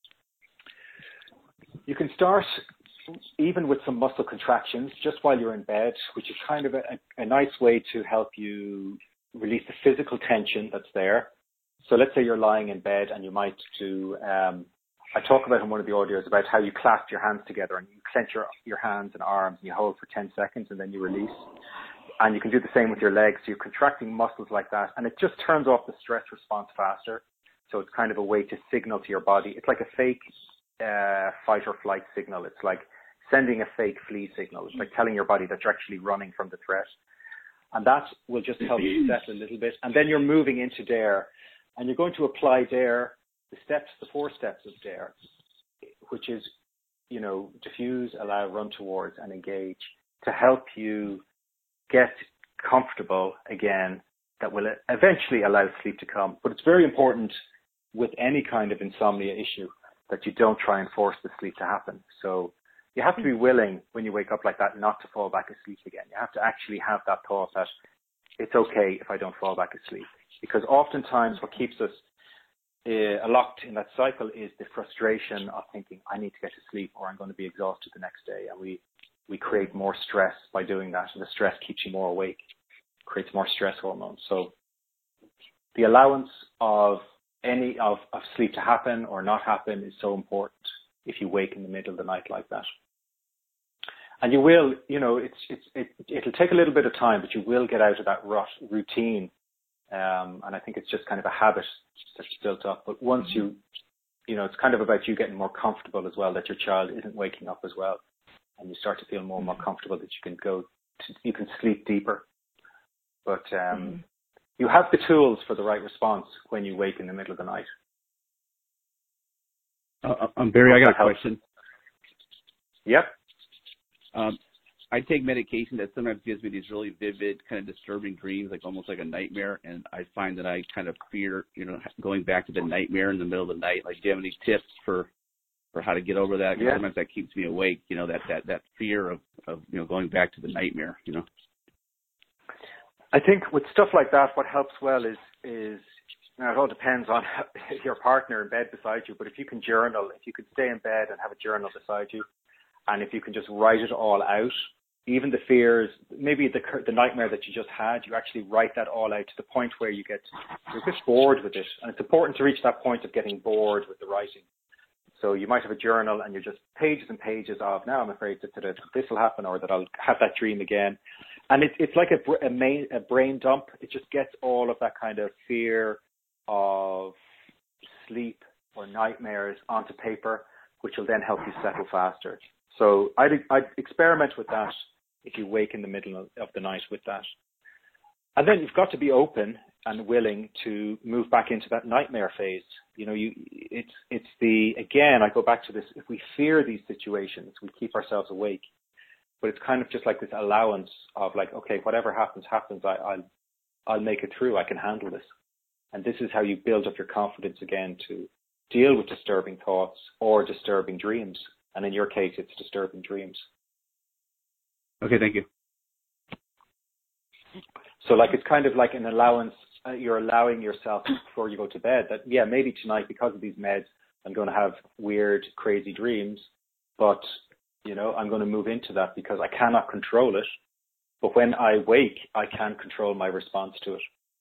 you can start even with some muscle contractions just while you're in bed, which is kind of a, a nice way to help you release the physical tension that's there. So let's say you're lying in bed and you might do, um, I talk about in one of the audios about how you clasp your hands together and you clench your, your hands and arms and you hold for ten seconds and then you release. And you can do the same with your legs. So you're contracting muscles like that, and it just turns off the stress response faster. So it's kind of a way to signal to your body. It's like a fake uh, fight or flight signal. It's like sending a fake flee signal. It's like telling your body that you're actually running from the threat. And that will just help you settle a little bit. And then you're moving into DARE, and you're going to apply DARE, the steps, the four steps of DARE, which is, you know, diffuse, allow, run towards, and engage, to help you get comfortable again, that will eventually allow sleep to come. But it's very important with any kind of insomnia issue that you don't try and force the sleep to happen. So you have to be willing when you wake up like that not to fall back asleep again. You have to actually have that thought that it's okay if I don't fall back asleep. Because oftentimes what keeps us uh, locked in that cycle is the frustration of thinking, I need to get to sleep or I'm going to be exhausted the next day. And we we create more stress by doing that. And the stress keeps you more awake, creates more stress hormones. So the allowance of any of, of sleep to happen or not happen is so important if you wake in the middle of the night like that. And you will, you know, it's it's it, it'll take a little bit of time, but you will get out of that rut routine. Um, and I think it's just kind of a habit that's built up. But once you, you know, it's kind of about you getting more comfortable as well, that your child isn't waking up as well. And you start to feel more and more comfortable that you can go, to, you can sleep deeper. But um, mm-hmm. you have the tools for the right response when you wake in the middle of the night. Uh, um, Barry, I got a question. Yep. Um, I take medication that sometimes gives me these really vivid, kind of disturbing dreams, like almost like a nightmare. And I find that I kind of fear, you know, going back to the nightmare in the middle of the night. Like, do you have any tips for for how to get over that? Because yeah. sometimes that keeps me awake, you know, that, that, that fear of, of, you know, going back to the nightmare, you know. I think with stuff like that, what helps well is, is Now, it all depends on your partner in bed beside you, but if you can journal, if you can stay in bed and have a journal beside you, and if you can just write it all out, even the fears, maybe the the nightmare that you just had, you actually write that all out to the point where you get you're just bored with it. And it's important to reach that point of getting bored with the writing. So you might have a journal and you're just pages and pages of, now I'm afraid that, that this will happen or that I'll have that dream again. And it, it's like a, a, main, a brain dump. It just gets all of that kind of fear of sleep or nightmares onto paper, which will then help you settle faster. So I'd, I'd experiment with that if you wake in the middle of, of the night with that. And then you've got to be open and willing to move back into that nightmare phase. You know, you it's it's the, again, I go back to this, if we fear these situations, we keep ourselves awake. But it's kind of just like this allowance of like, okay, whatever happens, happens. I, I'll, I'll make it through. I can handle this. And this is how you build up your confidence again to deal with disturbing thoughts or disturbing dreams. And in your case, it's disturbing dreams. Okay, thank you. So like, it's kind of like an allowance. Uh, you're allowing yourself before you go to bed that, yeah, maybe tonight, because of these meds, I'm going to have weird, crazy dreams, but, you know, I'm going to move into that because I cannot control it. But when I wake, I can control my response to it.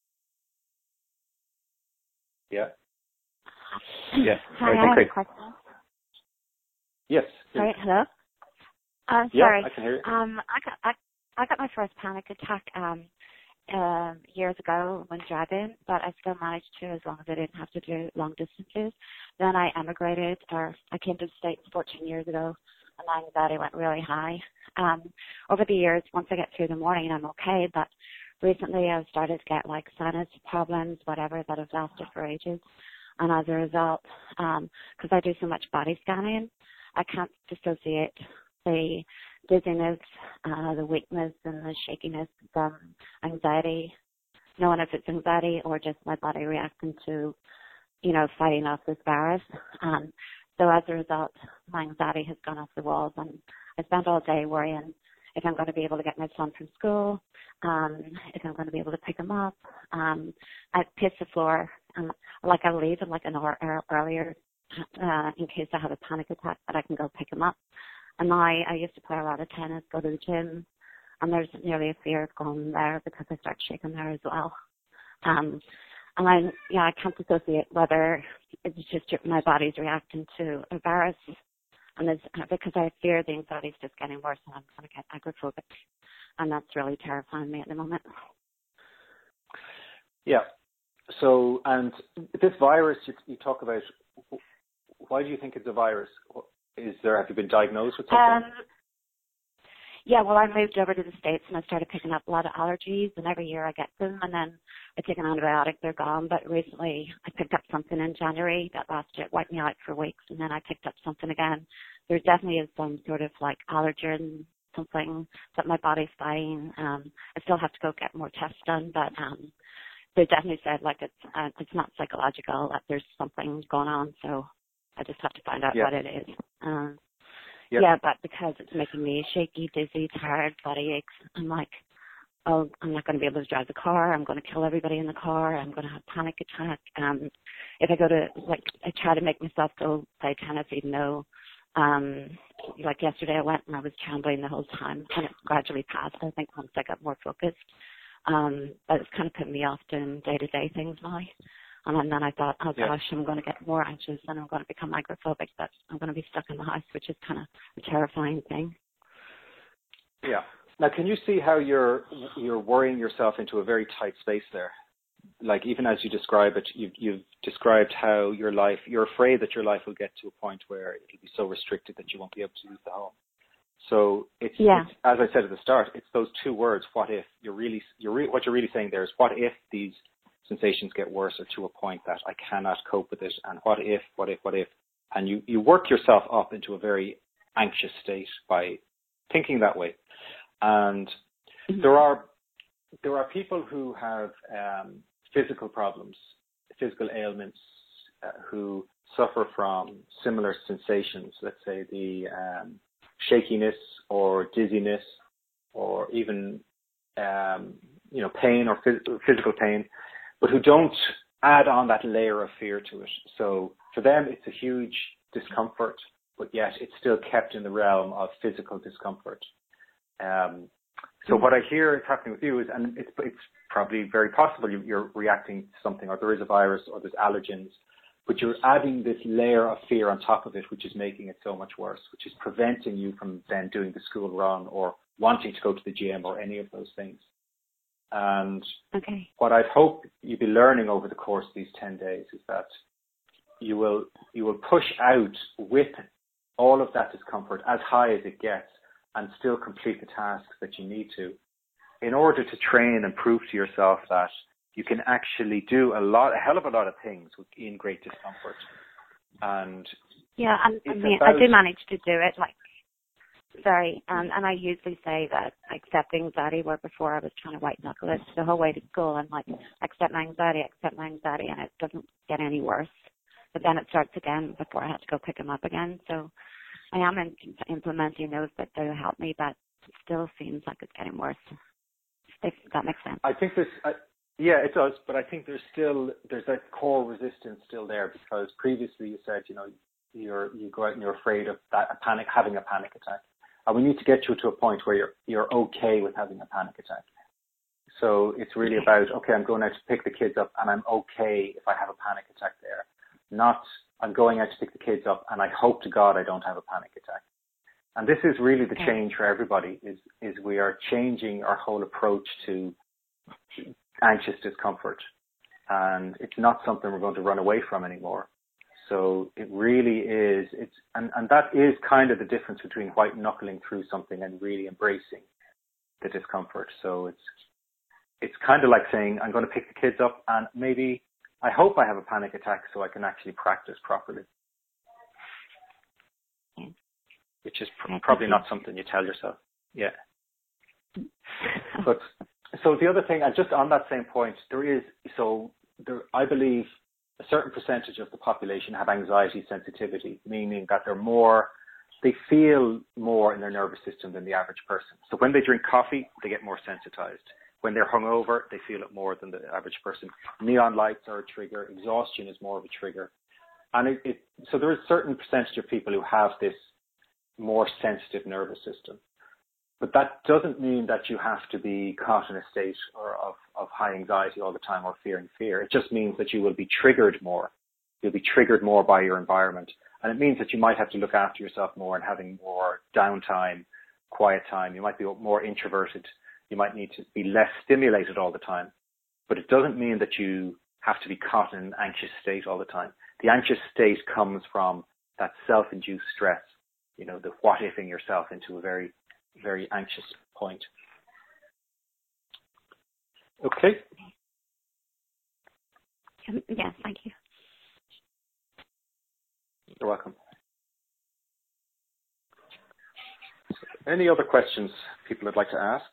Yeah. Yeah. Hi, right, I have great. a question. Yes. Sorry, hello? Uh, Yeah, sorry. I can hear you. Um, I got, I, I got my first panic attack, um, um, years ago when driving, but I still managed to, as long as I didn't have to do long distances. Then I emigrated, or I came to the States fourteen years ago, and my anxiety went really high. Um, over the years, once I get through the morning, I'm okay, but recently I've started to get like sinus problems, whatever, that have lasted for ages. And as a result, um, because I do so much body scanning, I can't dissociate the dizziness, uh, the weakness and the shakiness from anxiety, knowing if it's anxiety or just my body reacting to, you know, fighting off this virus. Um, so as a result, my anxiety has gone off the walls, and I spend all day worrying if I'm going to be able to get my son from school, um, if I'm going to be able to pick him up. Um, I pace the floor, um, like I leave at like an hour earlier uh, in case I have a panic attack, that I can go pick him up. And I, I used to play a lot of tennis, go to the gym, and there's nearly a fear of going there because I start shaking there as well. Um, and I, yeah, I can't dissociate whether it's just my body's reacting to a virus, and it's, because I fear the anxiety is just getting worse and I'm going to get agoraphobic, and that's really terrifying me at the moment. Yeah. So, and this virus you, you talk about, why do you think it's a virus? Is there, have you been diagnosed with something? Um, yeah, well, I moved over to the States and I started picking up a lot of allergies, and every year I get them, and then I take an antibiotic, they're gone. But recently I picked up something in January that lasted, wiped me out for weeks, and then I picked up something again. There definitely is some sort of like allergen, something that my body's fighting. Um, I still have to go get more tests done, but um, they definitely said like it's uh, it's not psychological, that there's something going on. So I just have to find out yeah. what it is. Um, yeah. yeah, but because it's making me shaky, dizzy, tired, body aches, I'm like, oh, I'm not going to be able to drive the car. I'm going to kill everybody in the car. I'm going to have a panic attack. Um, if I go to, like, I try to make myself go play tennis, even though, um, like yesterday I went and I was trembling the whole time, and it gradually passed, I think, once I got more focused. Um, but it's kind of put me off doing day-to-day things now. And then I thought, oh yeah. gosh, I'm going to get more anxious and I'm going to become agoraphobic, but I'm going to be stuck in the house, which is kind of a terrifying thing. Yeah. Now, can you see how you're you're worrying yourself into a very tight space there? Like, even as you describe it, you've, you've described how your life, you're afraid that your life will get to a point where it'll be so restricted that you won't be able to use the home. So it's, yeah. it's as I said at the start, it's those two words, what if. You're really, you're re- what you're really saying there is, what if these sensations get worse or to a point that I cannot cope with it, and what if, what if, what if, and you, you work yourself up into a very anxious state by thinking that way. And mm-hmm. there are there are people who have um, physical problems, physical ailments, uh, who suffer from similar sensations. Let's say the um, shakiness or dizziness, or even um, you know pain or phys- physical pain, but who don't add on that layer of fear to it. So for them, it's a huge discomfort, but yet it's still kept in the realm of physical discomfort. Um, so what I hear is happening with you is, and it's, it's probably very possible you, you're reacting to something, or there is a virus, or there's allergens, but you're adding this layer of fear on top of it, which is making it so much worse, which is preventing you from then doing the school run or wanting to go to the gym or any of those things. And okay. what I'd hope you'll be learning over the course of these ten days is that you will you will push out with all of that discomfort as high as it gets and still complete the tasks that you need to, in order to train and prove to yourself that you can actually do a lot, a hell of a lot of things in great discomfort. And yeah, and I mean, about, I do manage to do it. Like, sorry, um, and I usually say that I accept anxiety, where before I was trying to white knuckle it the whole way to school. I'm like, accept my anxiety, accept my anxiety, and it doesn't get any worse. But then it starts again before I have to go pick them up again. So I am in, implementing those that do help me, but it still seems like it's getting worse. If that makes sense. I think there's, I, yeah, it does, but I think there's still, there's that core resistance still there, because previously you said, you know, you're, you go out and you're afraid of that, a panic, having a panic attack. And we need to get you to a point where you're, you're okay with having a panic attack. So it's really about, okay, I'm going out to pick the kids up and I'm okay if I have a panic attack there. Not, I'm going out to pick the kids up and I hope to God I don't have a panic attack. And this is really the change for everybody, is, is we are changing our whole approach to anxious discomfort. And it's not something we're going to run away from anymore. So it really is, it's, and, and that is kind of the difference between white knuckling through something and really embracing the discomfort. So it's, it's kind of like saying, I'm going to pick the kids up and maybe, I hope I have a panic attack so I can actually practice properly. Yeah. Which is pr- probably not something you tell yourself. Yeah. But, so the other thing, and just on that same point, there is, so there, I believe a certain percentage of the population have anxiety sensitivity, meaning that they're more, they feel more in their nervous system than the average person. So when they drink coffee, they get more sensitized. When they're hungover, they feel it more than the average person. Neon lights are a trigger. Exhaustion is more of a trigger. And it, it, so there is a certain percentage of people who have this more sensitive nervous system. But that doesn't mean that you have to be caught in a state or of, of high anxiety all the time or fearing fear. It just means that you will be triggered more. You'll be triggered more by your environment. And it means that you might have to look after yourself more and having more downtime, quiet time. You might be more introverted. You might need to be less stimulated all the time. But it doesn't mean that you have to be caught in an anxious state all the time. The anxious state comes from that self-induced stress, you know, the what-ifing yourself into a very, very anxious point. Okay. Yes, thank you. You're welcome. So any other questions people would like to ask?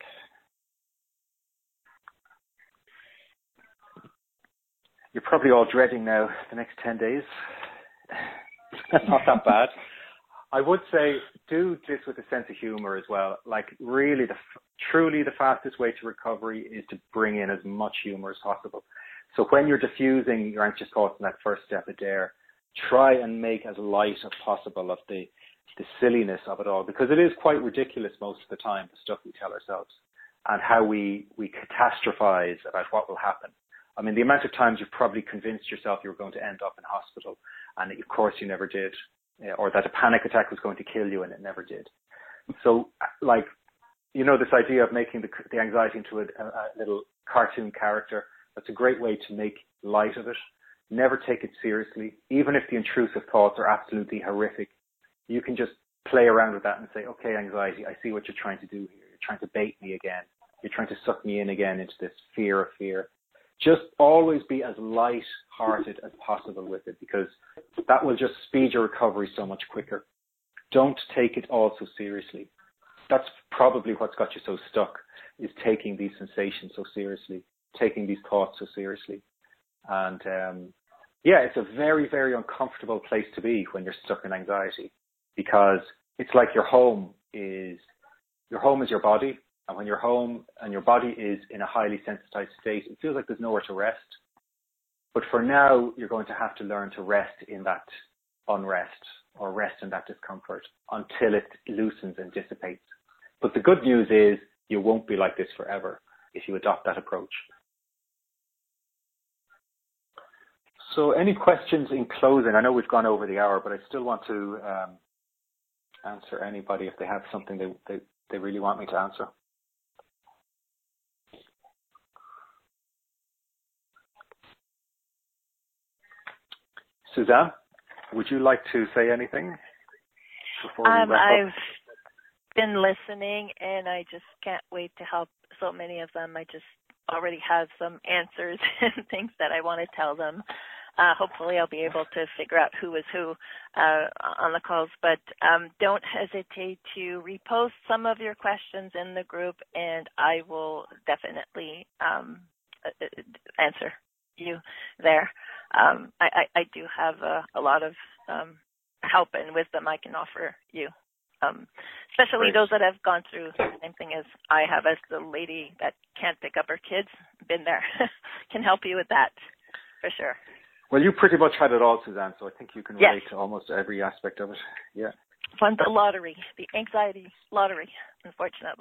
You're probably all dreading now the next ten days. Not that bad. I would say do this with a sense of humor as well. Like really, the truly the fastest way to recovery is to bring in as much humor as possible. So when you're diffusing your anxious thoughts in that first step of dare, try and make as light as possible of the, the silliness of it all, because it is quite ridiculous most of the time, the stuff we tell ourselves and how we, we catastrophize about what will happen. I mean, the amount of times you've probably convinced yourself you were going to end up in hospital and of course you never did, or that a panic attack was going to kill you and it never did. So like, you know, this idea of making the, the anxiety into a, a little cartoon character, that's a great way to make light of it. Never take it seriously. Even if the intrusive thoughts are absolutely horrific, you can just play around with that and say, okay, anxiety, I see what you're trying to do here. You're trying to bait me again. You're trying to suck me in again into this fear of fear. Just always be as light-hearted as possible with it, because that will just speed your recovery so much quicker. Don't take it all so seriously. That's probably what's got you so stuck, is taking these sensations so seriously, taking these thoughts so seriously. And um, yeah, it's a very, very uncomfortable place to be when you're stuck in anxiety, because it's like your home is, your home is your body. And when you're home and your body is in a highly sensitized state, it feels like there's nowhere to rest. But for now, you're going to have to learn to rest in that unrest or rest in that discomfort until it loosens and dissipates. But the good news is you won't be like this forever if you adopt that approach. So any questions in closing? I know we've gone over the hour, but I still want to um, answer anybody if they have something they, they, they really want me to answer. Suzanne, would you like to say anything before we um, wrap up? I've been listening, and I just can't wait to help so many of them. I just already have some answers and things that I want to tell them. Uh, hopefully I'll be able to figure out who is who uh, on the calls, but um, don't hesitate to repost some of your questions in the group, and I will definitely um, answer you there. Um, I, I, I do have a, a lot of um, help and wisdom I can offer you, um, especially Great. those that have gone through the same thing as I have as the lady that can't pick up her kids. Been there. Can help you with that for sure. Well, you pretty much had it all, Suzanne, so I think you can Yes. relate to almost every aspect of it. Yeah. Won the lottery, the anxiety lottery, unfortunately.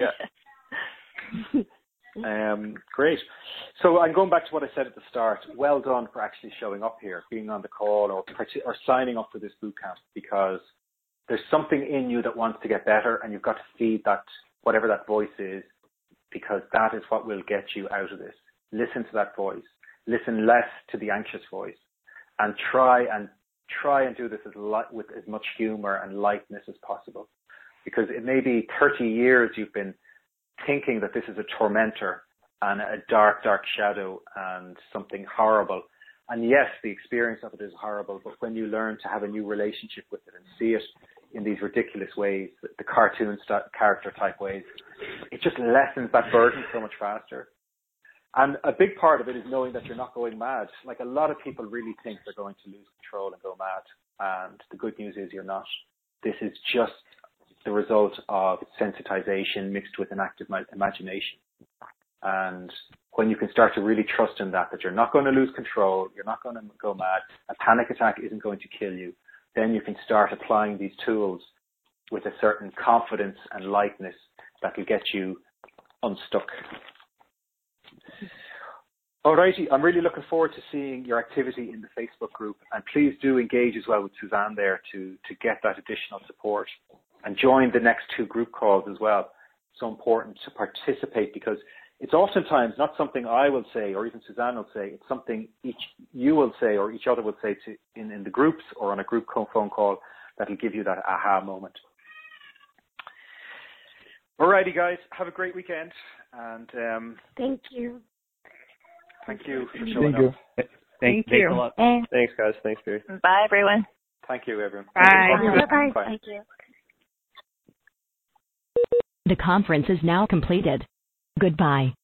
Yeah. um, great. So I'm going back to what I said at the start. Well done for actually showing up here, being on the call, or or signing up for this boot camp, because there's something in you that wants to get better, and you've got to feed that, whatever that voice is, because that is what will get you out of this. Listen to that voice. Listen less to the anxious voice, and try and try and do this as light, with as much humor and lightness as possible, because it may be thirty years you've been thinking that this is a tormentor and a dark, dark shadow and something horrible. And yes, the experience of it is horrible, but when you learn to have a new relationship with it and see it in these ridiculous ways, the cartoon st- character type ways, it just lessens that burden so much faster. And a big part of it is knowing that you're not going mad. Like, a lot of people really think they're going to lose control and go mad. And the good news is you're not. This is just the result of sensitization mixed with an active imagination. And when you can start to really trust in that, that you're not going to lose control, you're not going to go mad, a panic attack isn't going to kill you, then you can start applying these tools with a certain confidence and lightness that will get you unstuck. Alrighty, I'm really looking forward to seeing your activity in the Facebook group, and please do engage as well with Suzanne there to, to get that additional support, and join the next two group calls as well. So important to participate, because it's oftentimes not something I will say or even Suzanne will say, it's something each you will say or each other will say to in, in the groups or on a group phone call that will give you that aha moment. Alrighty guys, have a great weekend, and um, thank you. Thank you for showing Thank up. You. Thank, Thank you. A lot. Thanks. Thanks, guys. Thanks, Barry. Bye, everyone. Thank you, everyone. Bye. Bye-bye. Bye. Thank you. The conference is now completed. Goodbye.